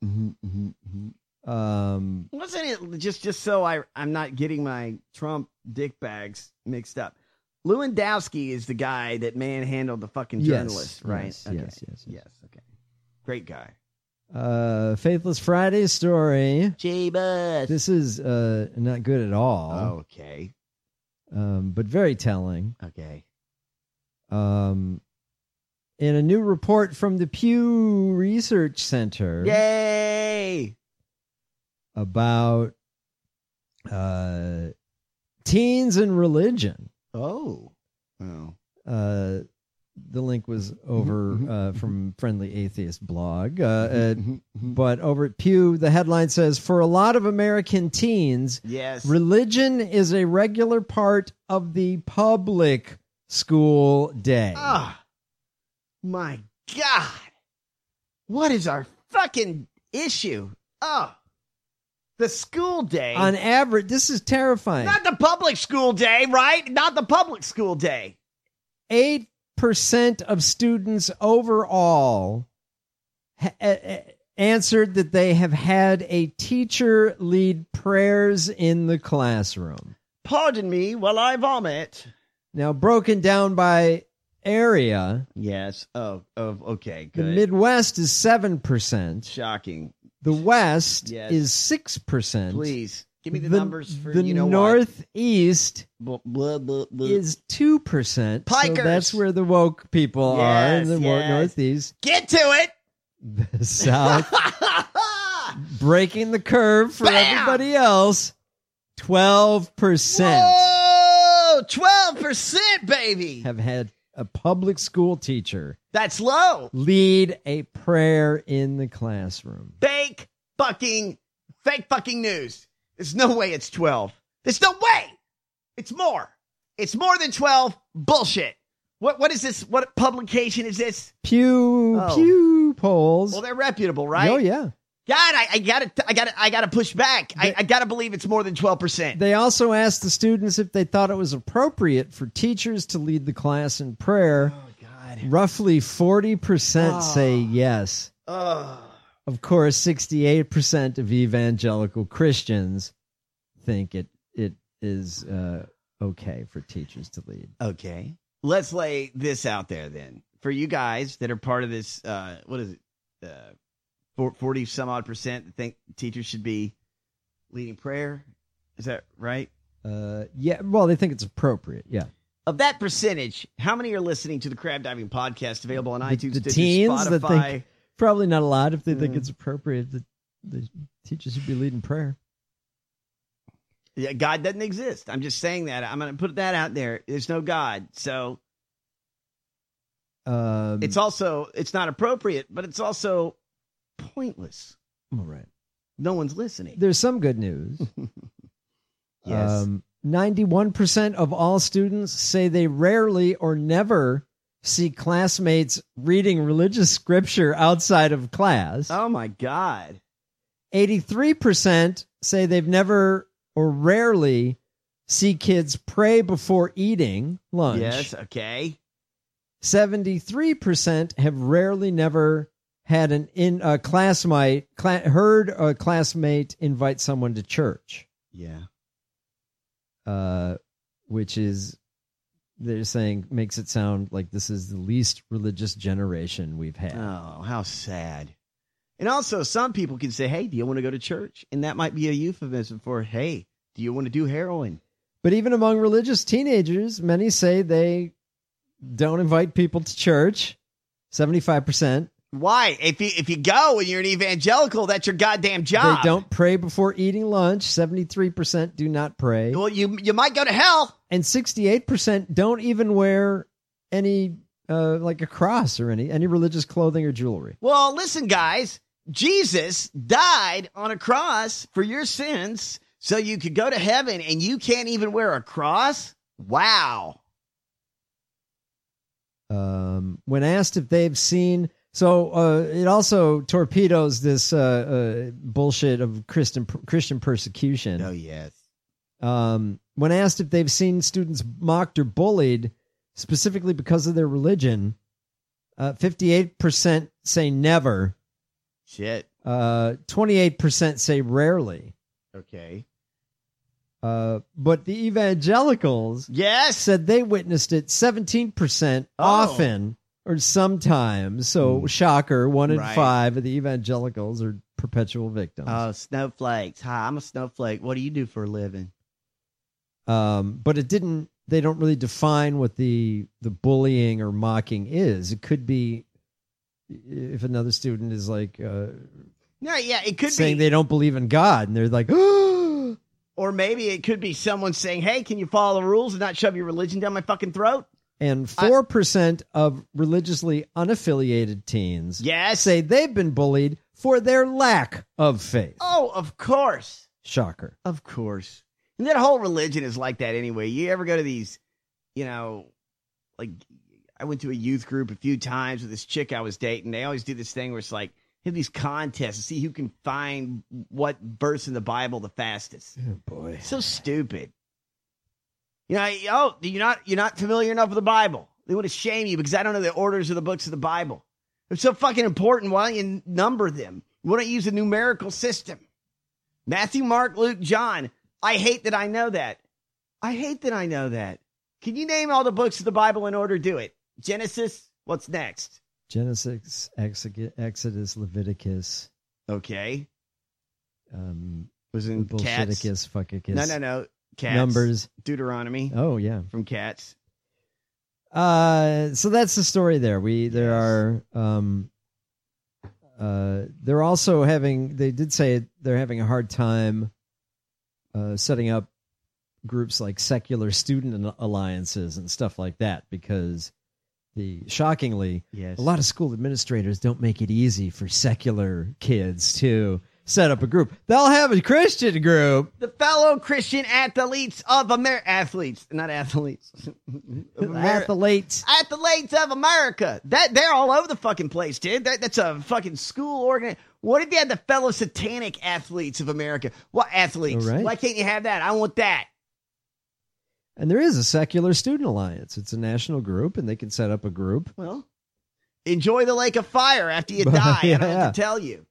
H: Wasn't it just so I'm not getting my Trump dick bags mixed up? Lewandowski is the guy that manhandled the fucking journalist, right? Yes. Okay. Great guy.
G: Faithless Friday story.
H: J-Bus.
G: This is not good at all.
H: Oh, okay.
G: But very telling.
H: Okay.
G: In a new report from the Pew Research Center.
H: Yay!
G: About teens and religion.
H: Oh.
G: The link was over from Friendly Atheist blog. But over at Pew, the headline says, for a lot of American teens, religion is a regular part of the public school day.
H: Ah, my God. What is our fucking issue? Oh, the school day.
G: On average, this is terrifying.
H: Not the public school day, right? Not the public school day.
G: 8% of students overall answered that they have had a teacher lead prayers in the classroom.
H: Pardon me while I vomit.
G: Now, broken down by area.
H: Yes. Oh, okay. Good.
G: The Midwest is 7%.
H: Shocking.
G: The West is 6%.
H: Please give me the numbers for
G: the Northeast
H: blah, blah, blah, blah.
G: is 2%.
H: Pikers.
G: So that's where the woke people are in the Northeast.
H: Get to it.
G: The South breaking the curve for everybody else. 12%.
H: Whoa, 12%, baby.
G: Have had a public school teacher.
H: That's low.
G: Lead a prayer in the classroom.
H: Fake fucking news. There's no way it's 12. There's no way. It's more. It's more than 12. Bullshit. What is this? What publication is this?
G: Pew polls.
H: Well, they're reputable, right?
G: Oh yeah.
H: God, I gotta push back. I gotta believe it's more than 12%.
G: They also asked the students if they thought it was appropriate for teachers to lead the class in prayer.
H: Oh God.
G: Roughly 40% say yes.
H: Oh.
G: Of course, 68% of evangelical Christians think it is okay for teachers to lead.
H: Okay. Let's lay this out there then. For you guys that are part of this, what is it? 40 some odd percent that think teachers should be leading prayer. Is that right?
G: Yeah. Well, they think it's appropriate. Yeah.
H: Of that percentage, how many are listening to the Crab Diving Podcast available on iTunes,
G: the
H: Stitcher,
G: teens
H: Spotify?
G: that think probably not a lot if they think it's appropriate that the teachers should be leading prayer.
H: Yeah, God doesn't exist. I'm just saying that. I'm going to put that out there. There's no God. So it's not appropriate, but it's also pointless.
G: All right.
H: No one's listening.
G: There's some good news.
H: Yes.
G: 91% of all students say they rarely or never see classmates reading religious scripture outside of class.
H: Oh, my God.
G: 83% say they've never or rarely see kids pray before eating lunch.
H: Yes, okay.
G: 73% have rarely never had heard a classmate invite someone to church.
H: Yeah.
G: Which is, they're saying, makes it sound like this is the least religious generation we've had.
H: Oh, how sad. And also, some people can say, hey, do you want to go to church? And that might be a euphemism for, hey, do you want to do heroin?
G: But even among religious teenagers, many say they don't invite people to church. 75%.
H: Why? If you go and you're an evangelical, that's your goddamn job.
G: They don't pray before eating lunch. 73% do not pray.
H: Well, you might go to hell.
G: And 68% don't even wear any, like a cross or any religious clothing or jewelry.
H: Well, listen, guys. Jesus died on a cross for your sins so you could go to heaven, and you can't even wear a cross? Wow.
G: When asked if they've seen... So it also torpedoes this bullshit of Christian persecution.
H: Oh, yes.
G: When asked if they've seen students mocked or bullied, specifically because of their religion, 58% say never.
H: Shit.
G: 28% say rarely.
H: Okay.
G: But the evangelicals said they witnessed it 17% often. Or sometimes. So, shocker, 1 in 5 of the evangelicals are perpetual victims.
H: Oh, snowflakes. Hi, I'm a snowflake. What do you do for a living?
G: But they don't really define what the bullying or mocking is. It could be if another student is like,
H: it could
G: saying they don't believe in God, and they're like, oh.
H: Or maybe it could be someone saying, hey, can you follow the rules and not shove your religion down my fucking throat?
G: And 4% of religiously unaffiliated teens say they've been bullied for their lack of faith.
H: Oh, of course.
G: Shocker.
H: Of course. And that whole religion is like that anyway. You ever go to these, like I went to a youth group a few times with this chick I was dating. They always do this thing where it's like, they have these contests to see who can find what verse in the Bible the fastest.
G: Oh, boy.
H: So stupid. You're not familiar enough with the Bible. They want to shame you because I don't know the orders of the books of the Bible. They're so fucking important. Why don't you number them? Why don't you use a numerical system? Matthew, Mark, Luke, John. I hate that I know that. Can you name all the books of the Bible in order? Do it. Genesis. What's next?
G: Genesis, Exodus, Leviticus.
H: Okay. Was in
G: Bullshiticus, fuckicus.
H: No. Cats.
G: Numbers.
H: Deuteronomy.
G: Oh, yeah.
H: From Cats.
G: So that's the story there. They're also they did say they're having a hard time setting up groups like secular student alliances and stuff like that because shockingly, a lot of school administrators don't make it easy for secular kids to set up a group. They'll have a Christian group.
H: The fellow Christian athletes of America. Athletes, not athletes.
G: Athletes
H: of America. They're all over the fucking place, dude. That's a fucking school organ. What if you had the fellow satanic athletes of America? What athletes?
G: Right.
H: Why can't you have that? I want that.
G: And there is a Secular Student Alliance. It's a national group, and they can set up a group.
H: Well, enjoy the lake of fire after you die. I don't know what to tell you.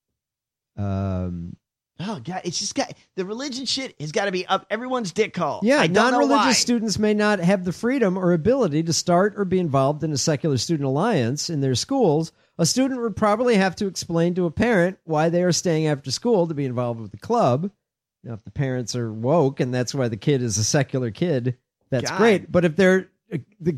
H: Oh, God. It's just got the religion shit has got to be up everyone's dick hole.
G: Yeah,
H: I don't know why.
G: non-religious students may not have the freedom or ability to start or be involved in a Secular Student Alliance in their schools. A student would probably have to explain to a parent why they are staying after school to be involved with the club. Now, if the parents are woke and that's why the kid is a secular kid, that's great. But if the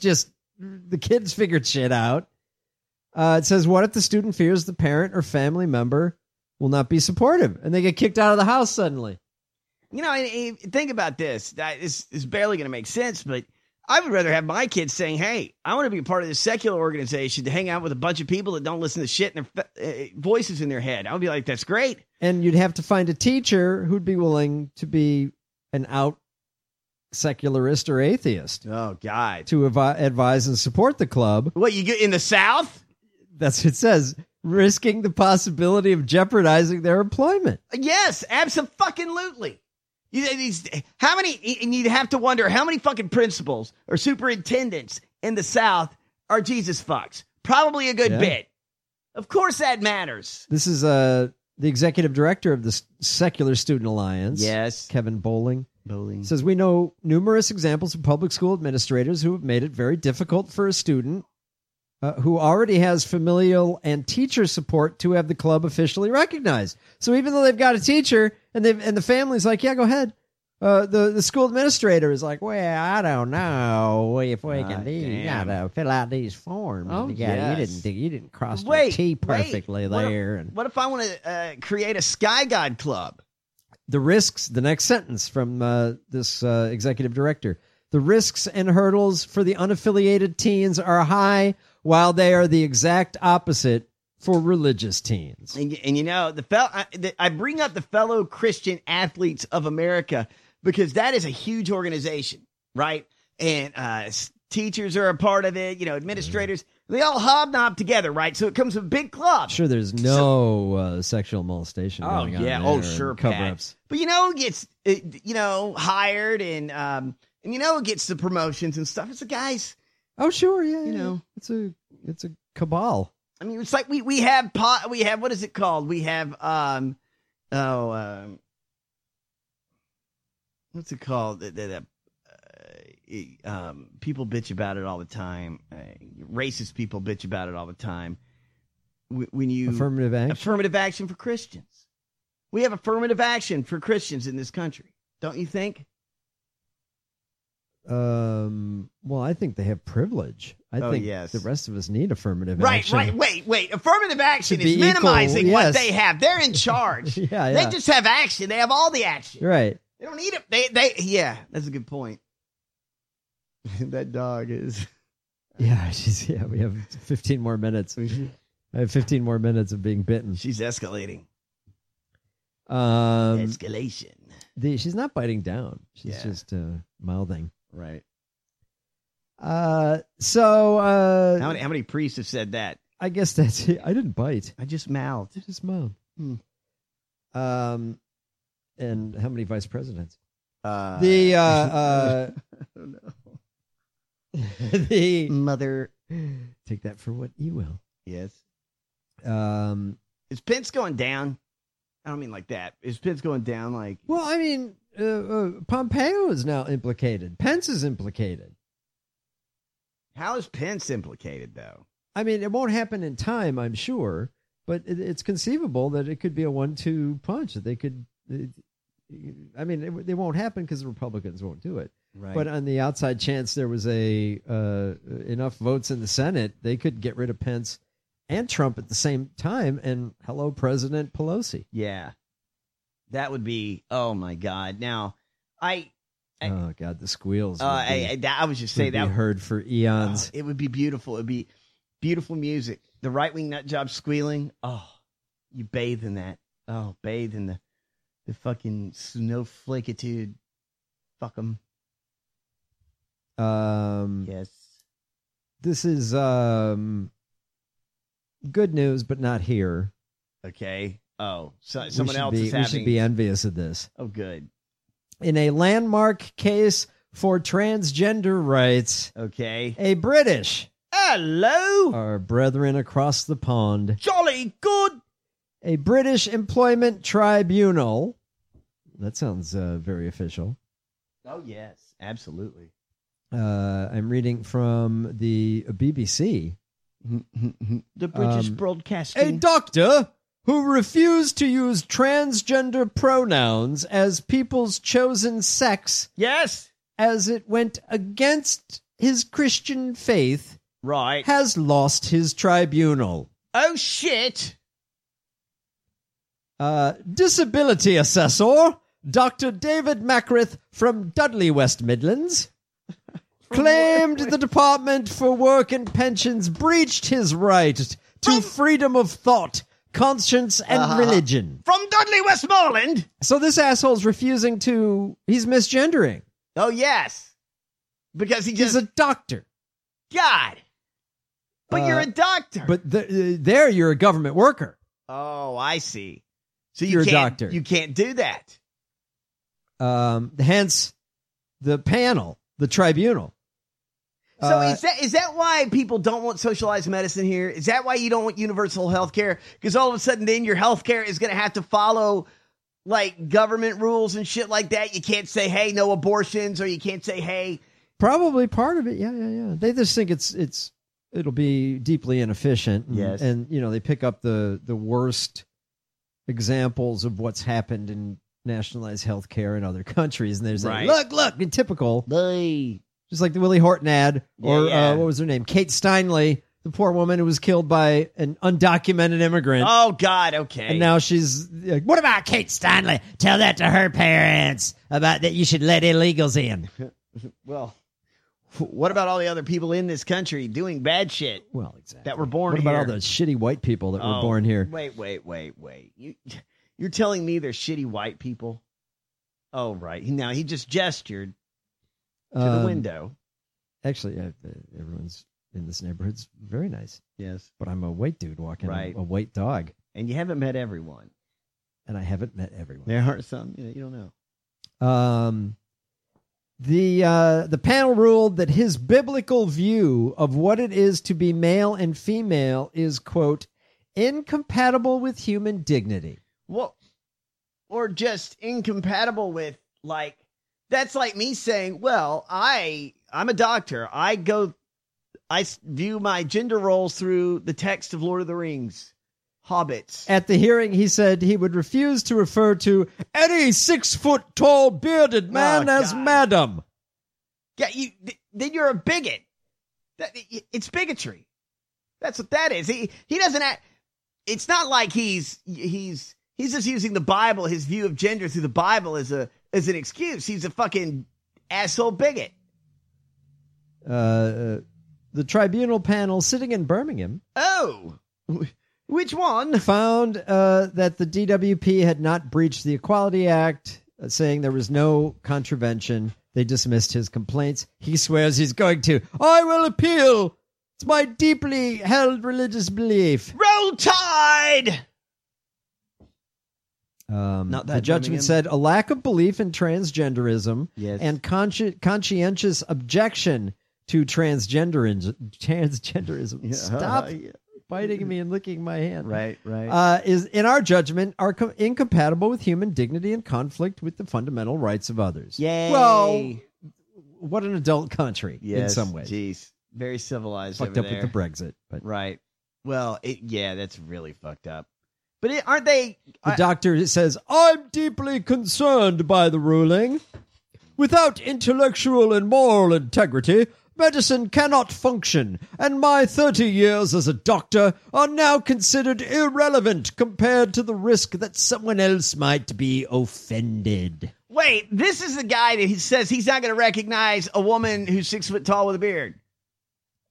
G: kids figured shit out, it says, what if the student fears the parent or family member will not be supportive and they get kicked out of the house suddenly?
H: You know, think about this. This is barely going to make sense, but I would rather have my kids saying, hey, I want to be a part of this secular organization to hang out with a bunch of people that don't listen to shit and their voices in their head. I would be like, that's great.
G: And you'd have to find a teacher who'd be willing to be an out secularist or atheist.
H: Oh, God.
G: To advise and support the club.
H: What, you get in the South?
G: That's what it says. Risking the possibility of jeopardizing their employment.
H: Yes, absolutely. How many, and you'd have to wonder how many fucking principals or superintendents in the South are Jesus fucks. Probably a good bit. Of course that matters.
G: This is the executive director of the Secular Student Alliance.
H: Yes.
G: Kevin Bowling. Says, we know numerous examples of public school administrators who have made it very difficult for a student who already has familial and teacher support to have the club officially recognized. So even though they've got a teacher and the family's like, yeah, go ahead. The school administrator is like, well, I don't know if we can do. You gotta fill out these forms.
H: Oh,
G: you didn't cross the T perfectly there.
H: What if I want to create a Sky God club?
G: The risks, the next sentence from this executive director, the risks and hurdles for the unaffiliated teens are high, while they are the exact opposite for religious teens.
H: And you know, I bring up the fellow Christian athletes of America because that is a huge organization, right? And teachers are a part of it, you know, administrators. They all hobnob together, right? So it comes with a big club.
G: Sure, there's no sexual molestation going on.
H: Yeah,
G: there,
H: sure,
G: cover-ups.
H: But you know, gets hired and you know, gets the promotions and stuff. It's the guys.
G: Oh, sure, yeah.
H: You know,
G: it's a cabal.
H: I mean, it's like we have what is it called? We have what's it called? People bitch about it all the time. Racist people bitch about it all the time. When you affirmative action for Christians, we have affirmative action for Christians in this country, don't you think?
G: Well, I think they have privilege. I think the rest of us need affirmative action.
H: Right. Wait. Affirmative action is minimizing what they have. They're in charge.
G: Yeah.
H: They just have action. They have all the action.
G: Right.
H: They don't need it. That's a good point. That dog is.
G: Yeah, we have 15 more minutes. I have 15 more minutes of being bitten.
H: She's escalating. Escalation.
G: She's not biting down. She's just mouthing.
H: Right.
G: So
H: how many priests have said that?
G: I guess that's it. I didn't bite.
H: I just mouthed.
G: And how many vice presidents?
H: I don't know.
G: The
H: mother.
G: Take that for what you will.
H: Yes. Is Pence going down? I don't mean like that. Is Pence going down like...
G: Well, I mean, Pompeo is now implicated. Pence is implicated.
H: How is Pence implicated, though?
G: I mean, it won't happen in time, I'm sure, but it's conceivable that it could be a 1-2 punch. That they could... I mean, it won't happen because the Republicans won't do it.
H: Right.
G: But on the outside chance there was enough votes in the Senate, they could get rid of Pence and Trump at the same time, and hello, President Pelosi.
H: Yeah. That would be, oh my God. Now,
G: oh God, the squeals.
H: I was just saying that.
G: Would be heard for eons.
H: It would be beautiful. It would be beautiful music. The right-wing nut job squealing. Oh, you bathe in that. Oh, bathe in the fucking snowflakeitude. Fuck them. Yes.
G: This is good news, but not here.
H: Okay. Oh, so someone else
G: We
H: is having...
G: should be envious of this.
H: Oh, good.
G: In a landmark case for transgender rights,
H: okay,
G: a British...
H: Hello!
G: Our brethren across the pond.
H: Jolly good!
G: A British employment tribunal. That sounds very official.
H: Oh, yes. Absolutely.
G: I'm reading from the BBC.
H: The British Broadcasting.
G: A doctor who refused to use transgender pronouns as people's chosen sex.
H: Yes.
G: As it went against his Christian faith.
H: Right.
G: Has lost his tribunal.
H: Oh, shit.
G: Disability assessor, Dr. David Mackrith from Dudley, West Midlands, claimed the Department for Work and Pensions breached his right to freedom of thought, conscience, and religion.
H: From Dudley, Westmoreland?
G: So this asshole's refusing to... He's misgendering.
H: Oh, yes. Because he's
G: a doctor.
H: God. But you're a doctor.
G: But there you're a government worker.
H: Oh, I see. So
G: you're a doctor.
H: You can't do that.
G: Hence, the panel, the tribunal.
H: So is that why people don't want socialized medicine here? Is that why you don't want universal health care? Because all of a sudden then your health care is going to have to follow like government rules and shit like that. You can't say, hey, no abortions, or you can't say, hey.
G: Probably part of it. Yeah. They just think it'll be deeply inefficient. And,
H: yes.
G: And, they pick up the worst examples of what's happened in nationalized health care in other countries. And they're saying, look, typical. Just like the Willie Horton ad, or what was her name? Kate Steinle, the poor woman who was killed by an undocumented immigrant.
H: Oh, God, okay.
G: And now she's like, what about Kate Steinle? Tell that to her parents about that you should let illegals in.
H: Well, what about all the other people in this country doing bad shit?
G: Well, exactly.
H: That were born here.
G: What about all those shitty white people that were born here?
H: Wait. You're telling me they're shitty white people? Oh, right. Now, he just gestured to the window.
G: Actually, everyone's in this neighborhood's very nice.
H: Yes.
G: But I'm a white dude walking a white dog.
H: And you haven't met everyone.
G: And I haven't met everyone.
H: There are some, you don't know.
G: The panel ruled that his biblical view of what it is to be male and female is, quote, incompatible with human dignity.
H: Well, or just incompatible with, like, that's like me saying, well, I'm a doctor. I view my gender roles through the text of Lord of the Rings. Hobbits.
G: At the hearing, he said he would refuse to refer to any 6-foot-tall bearded man as madam.
H: Yeah, then you're a bigot. It's bigotry. That's what that is. He doesn't act. It's not like he's just using the Bible, his view of gender through the Bible as an excuse. He's a fucking asshole bigot.
G: The tribunal panel sitting in Birmingham.
H: Oh. Which one?
G: Found that the DWP had not breached the Equality Act, saying there was no contravention. They dismissed his complaints. He swears he's going to. I will appeal. It's my deeply held religious belief.
H: Roll Tide!
G: The judgment said a lack of belief in transgenderism and conscientious objection to transgenderism. Stop biting me and licking my hand.
H: Right.
G: Is, in our judgment, are incompatible with human dignity and conflict with the fundamental rights of others.
H: Yay.
G: Well, what an adult country in some ways.
H: Jeez. Very civilized
G: Fucked
H: over
G: up
H: there.
G: with the Brexit. But.
H: Right. Well, that's really fucked up. But aren't they...
G: The doctor says, I'm deeply concerned by the ruling. Without intellectual and moral integrity, medicine cannot function, and my 30 years as a doctor are now considered irrelevant compared to the risk that someone else might be offended.
H: Wait, this is the guy that he says he's not going to recognize a woman who's 6 foot tall with a beard.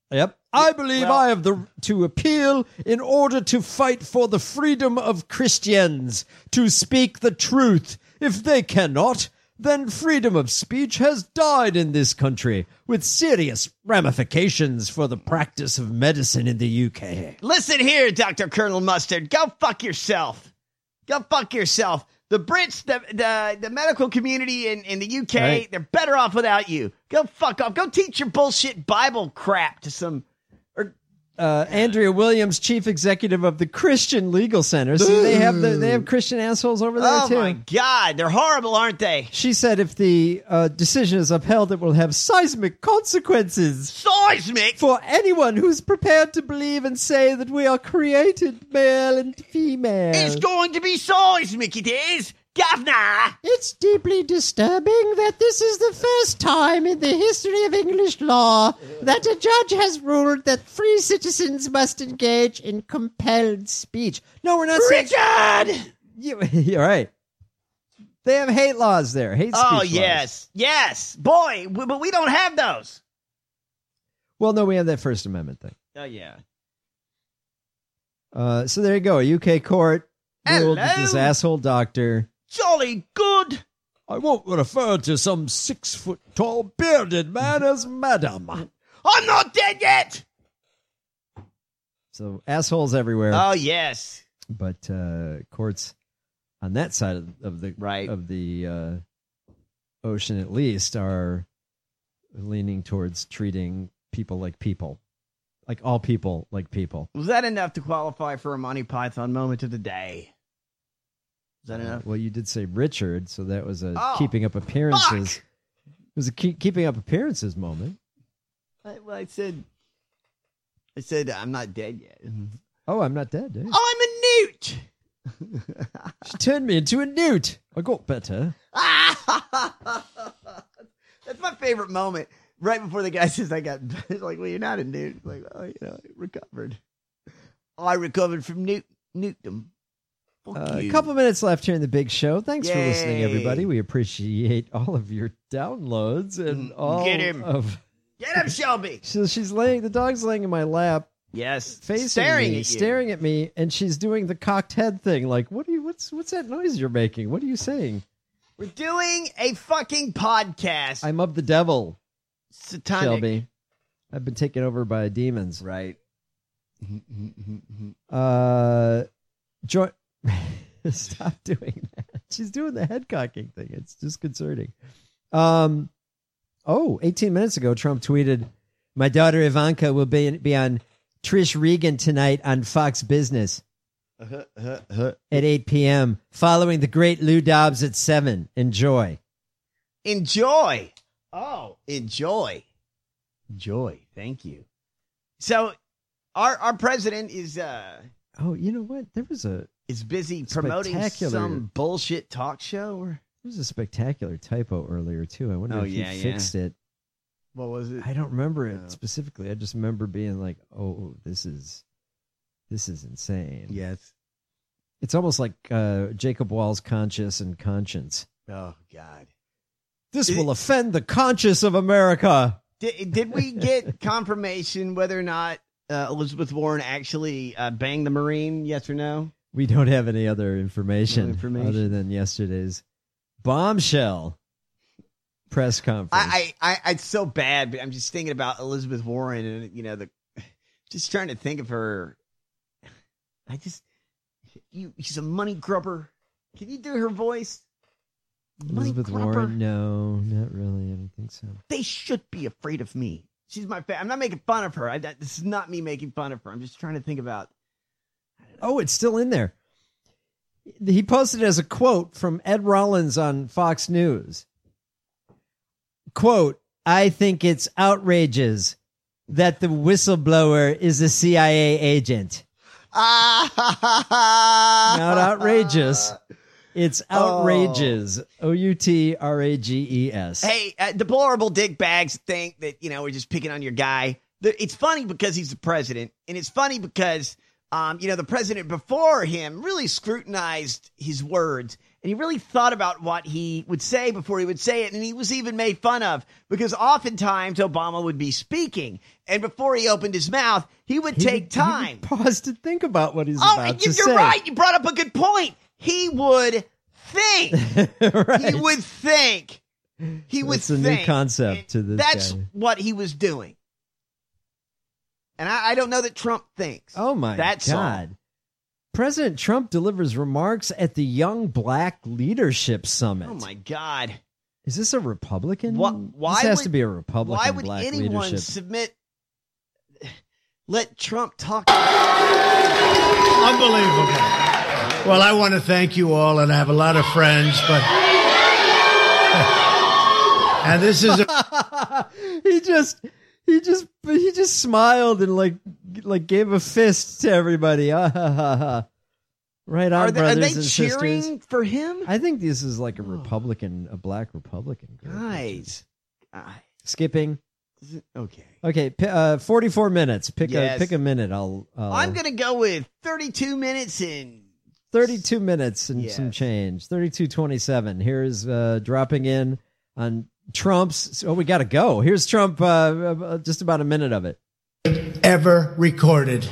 G: Yep. I believe I have to appeal in order to fight for the freedom of Christians to speak the truth. If they cannot, then freedom of speech has died in this country, with serious ramifications for the practice of medicine in the UK.
H: Listen here, Dr. Colonel Mustard. Go fuck yourself. Go fuck yourself. The Brits, the medical community in the UK, right. They're better off without you. Go fuck off. Go teach your bullshit Bible crap to some...
G: Andrea Williams, chief executive of the Christian Legal Center. See, they have Christian assholes over there, too.
H: Oh, my God. They're horrible, aren't they?
G: She said if the decision is upheld, it will have seismic consequences.
H: Seismic?
G: For anyone who's prepared to believe and say that we are created male and female.
H: It's going to be seismic, it is. Governor!
G: It's deeply disturbing that this is the first time in the history of English law that a judge has ruled that free citizens must engage in compelled speech. No, we're not
H: Richard!
G: You're right. They have hate laws there. Hate speech laws.
H: Yes. Yes. Boy, but we don't have those.
G: Well, no, we have that First Amendment thing.
H: Oh, yeah.
G: So there you go. A UK court ruled that this asshole doctor...
H: Jolly good.
G: I won't refer to some 6-foot-tall bearded man as madam.
H: I'm not dead yet.
G: So assholes everywhere.
H: Oh, yes.
G: But courts on that side of the ocean, at least, are leaning towards treating people, like all people like people.
H: Was that enough to qualify for a Monty Python moment of the day? Is that enough?
G: Well, you did say Richard, so that was a keeping up appearances.
H: Fuck!
G: It was a keeping up appearances moment.
H: I said I'm not dead yet.
G: Oh, I'm not dead, eh?
H: I'm a newt.
G: She turned me into a newt. I got better.
H: That's my favorite moment. Right before the guy says I got better. It's like, well, you're not a newt. It's like, I recovered. I recovered from newtdom.
G: A couple minutes left here in the big show. Thanks for listening, everybody. We appreciate all of your downloads and all
H: Get him.
G: of...
H: Get him, Shelby.
G: So the dog's laying in my lap.
H: Yes.
G: Facing
H: staring
G: me,
H: at you.
G: staring at me, and she's doing the cocked head thing. Like, what's that noise you're making? What are you saying?
H: We're doing a fucking podcast.
G: I'm of the devil.
H: Satanic.
G: Shelby. I've been taken over by demons.
H: Right.
G: Stop doing that. She's doing the head cocking thing. It's disconcerting. 18 minutes ago, Trump tweeted, "My daughter Ivanka will be on Trish Regan tonight on Fox Business at 8 p.m. following the great Lou Dobbs at 7. Enjoy."
H: Enjoy. Oh, enjoy. Enjoy. Thank you. So our president is...
G: oh, you know what?
H: Is busy promoting some bullshit talk show? Or?
G: There was a spectacular typo earlier, too. I wonder if he fixed it.
H: What was it?
G: I don't remember it specifically. I just remember being like, oh, this is insane.
H: Yes.
G: It's almost like Jacob Wall's Conscious and Conscience.
H: Oh, God.
G: This will offend the conscience of America.
H: Did we get confirmation whether or not Elizabeth Warren actually banged the Marine? Yes or no?
G: We don't have any other information, other than yesterday's bombshell press conference.
H: It's so bad, but I'm just thinking about Elizabeth Warren and, just trying to think of her. She's a money grubber. Can you do her voice?
G: Elizabeth Warren? No, not really. I don't think so.
H: They should be afraid of me. She's my fan. I'm not making fun of her. This is not me making fun of her. I'm just trying to think about.
G: Oh, it's still in there. He posted as a quote from Ed Rollins on Fox News. Quote, "I think it's outrageous that the whistleblower is a CIA agent." Not outrageous. It's outrageous. Outrageous.
H: Hey, deplorable dick bags think that, we're just picking on your guy. It's funny because he's the president, and it's funny because, the president before him really scrutinized his words And he really thought about what he would say before he would say it. And he was even made fun of because oftentimes Obama would be speaking. And before he opened his mouth, he would take time.
G: He would pause to think about what he's about to say.
H: You're right. You brought up a good point. He would think.
G: Right.
H: He would think.
G: It's a new concept to this
H: That's
G: guy.
H: what he was doing. And I don't know that Trump thinks.
G: Oh, my God.
H: All.
G: President Trump delivers remarks at the Young Black Leadership Summit.
H: Oh, my God.
G: Is this a Republican?
H: Why
G: this has to be a Republican
H: Why would
G: black
H: anyone
G: leadership.
H: submit... Let Trump talk?
A: Unbelievable. Well, I want to thank you all, and I have a lot of friends, but... and this is... He just smiled and like gave a fist to everybody. Right on, brothers
H: are they
G: and
H: cheering
G: sisters.
H: for him?
G: I think this is like a black Republican group.
H: Guys.
G: Skipping.
H: Okay.
G: 44 minutes. Pick
H: Yes.
G: a minute.
H: I'm going to go with 32 minutes and
G: 32 minutes and some change. 32:27. Here's dropping in on Trump's. Oh, we got to go. Here's Trump. Just about a minute of it.
A: Ever recorded.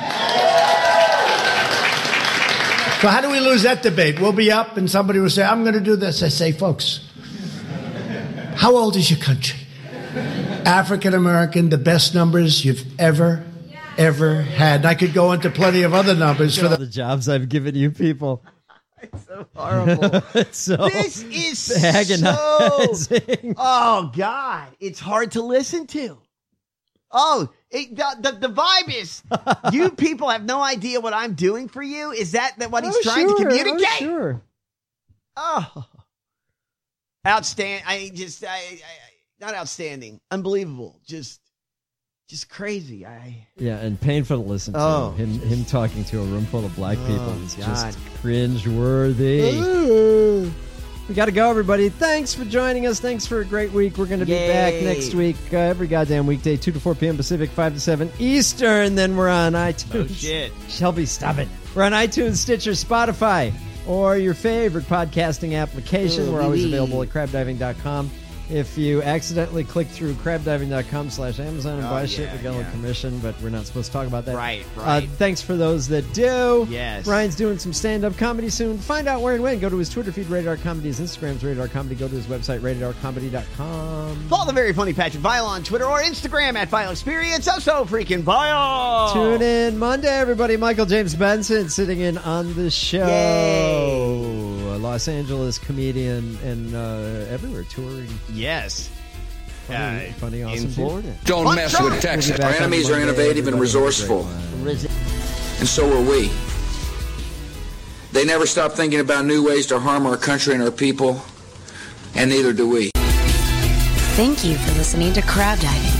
A: So how do we lose that debate? We'll be up and somebody will say, I'm going to do this. I say, folks, how old is your country? African American, the best numbers you've ever had. And I could go into plenty of other numbers for
G: the jobs I've given you people.
H: It's so horrible. This is
G: agonizing.
H: Oh, God. It's hard to listen to. Oh, the vibe is, you people have no idea what I'm doing for you? Is that what he's trying to communicate?
G: Oh, sure.
H: Oh. Outstanding. Not outstanding. Unbelievable. Just crazy.
G: Yeah, and painful to listen to.
H: Oh.
G: Him talking to a room full of black people is just cringe-worthy. We got to go, everybody. Thanks for joining us. Thanks for a great week. We're going to be back next week, every goddamn weekday, 2 to 4 p.m. Pacific, 5 to 7 Eastern. Then we're on iTunes.
H: Oh, shit.
G: Shelby, stop it. We're on iTunes, Stitcher, Spotify, or your favorite podcasting application. We're always available at crabdiving.com. If you accidentally click through crabdiving.com/Amazon and buy shit, we get a little commission, but we're not supposed to talk about that.
H: Right.
G: Thanks for those that do.
H: Yes.
G: Ryan's doing some stand-up comedy soon. Find out where and when. Go to his Twitter feed, Rated R Comedy. His Instagram's Rated R Comedy. Go to his website, ratedrcomedy.com.
H: Follow the very funny Patrick Vile on Twitter or Instagram at Vile Experience. So freaking Vile.
G: Tune in Monday, everybody. Michael James Benson sitting in on the show.
H: Yay.
G: A Los Angeles comedian and everywhere touring.
H: Yes.
G: Funny, awesome
H: in Florida.
G: dude.
K: Don't mess with Texas. Our enemies are innovative and resourceful. And so are we. They never stop thinking about new ways to harm our country and our people, and neither do we.
F: Thank you for listening to Crab Diving.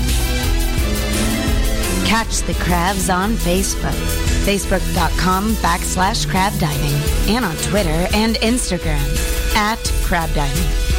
F: Catch the crabs on Facebook. Facebook.com/crabdiving. And on Twitter and Instagram @crabdiving.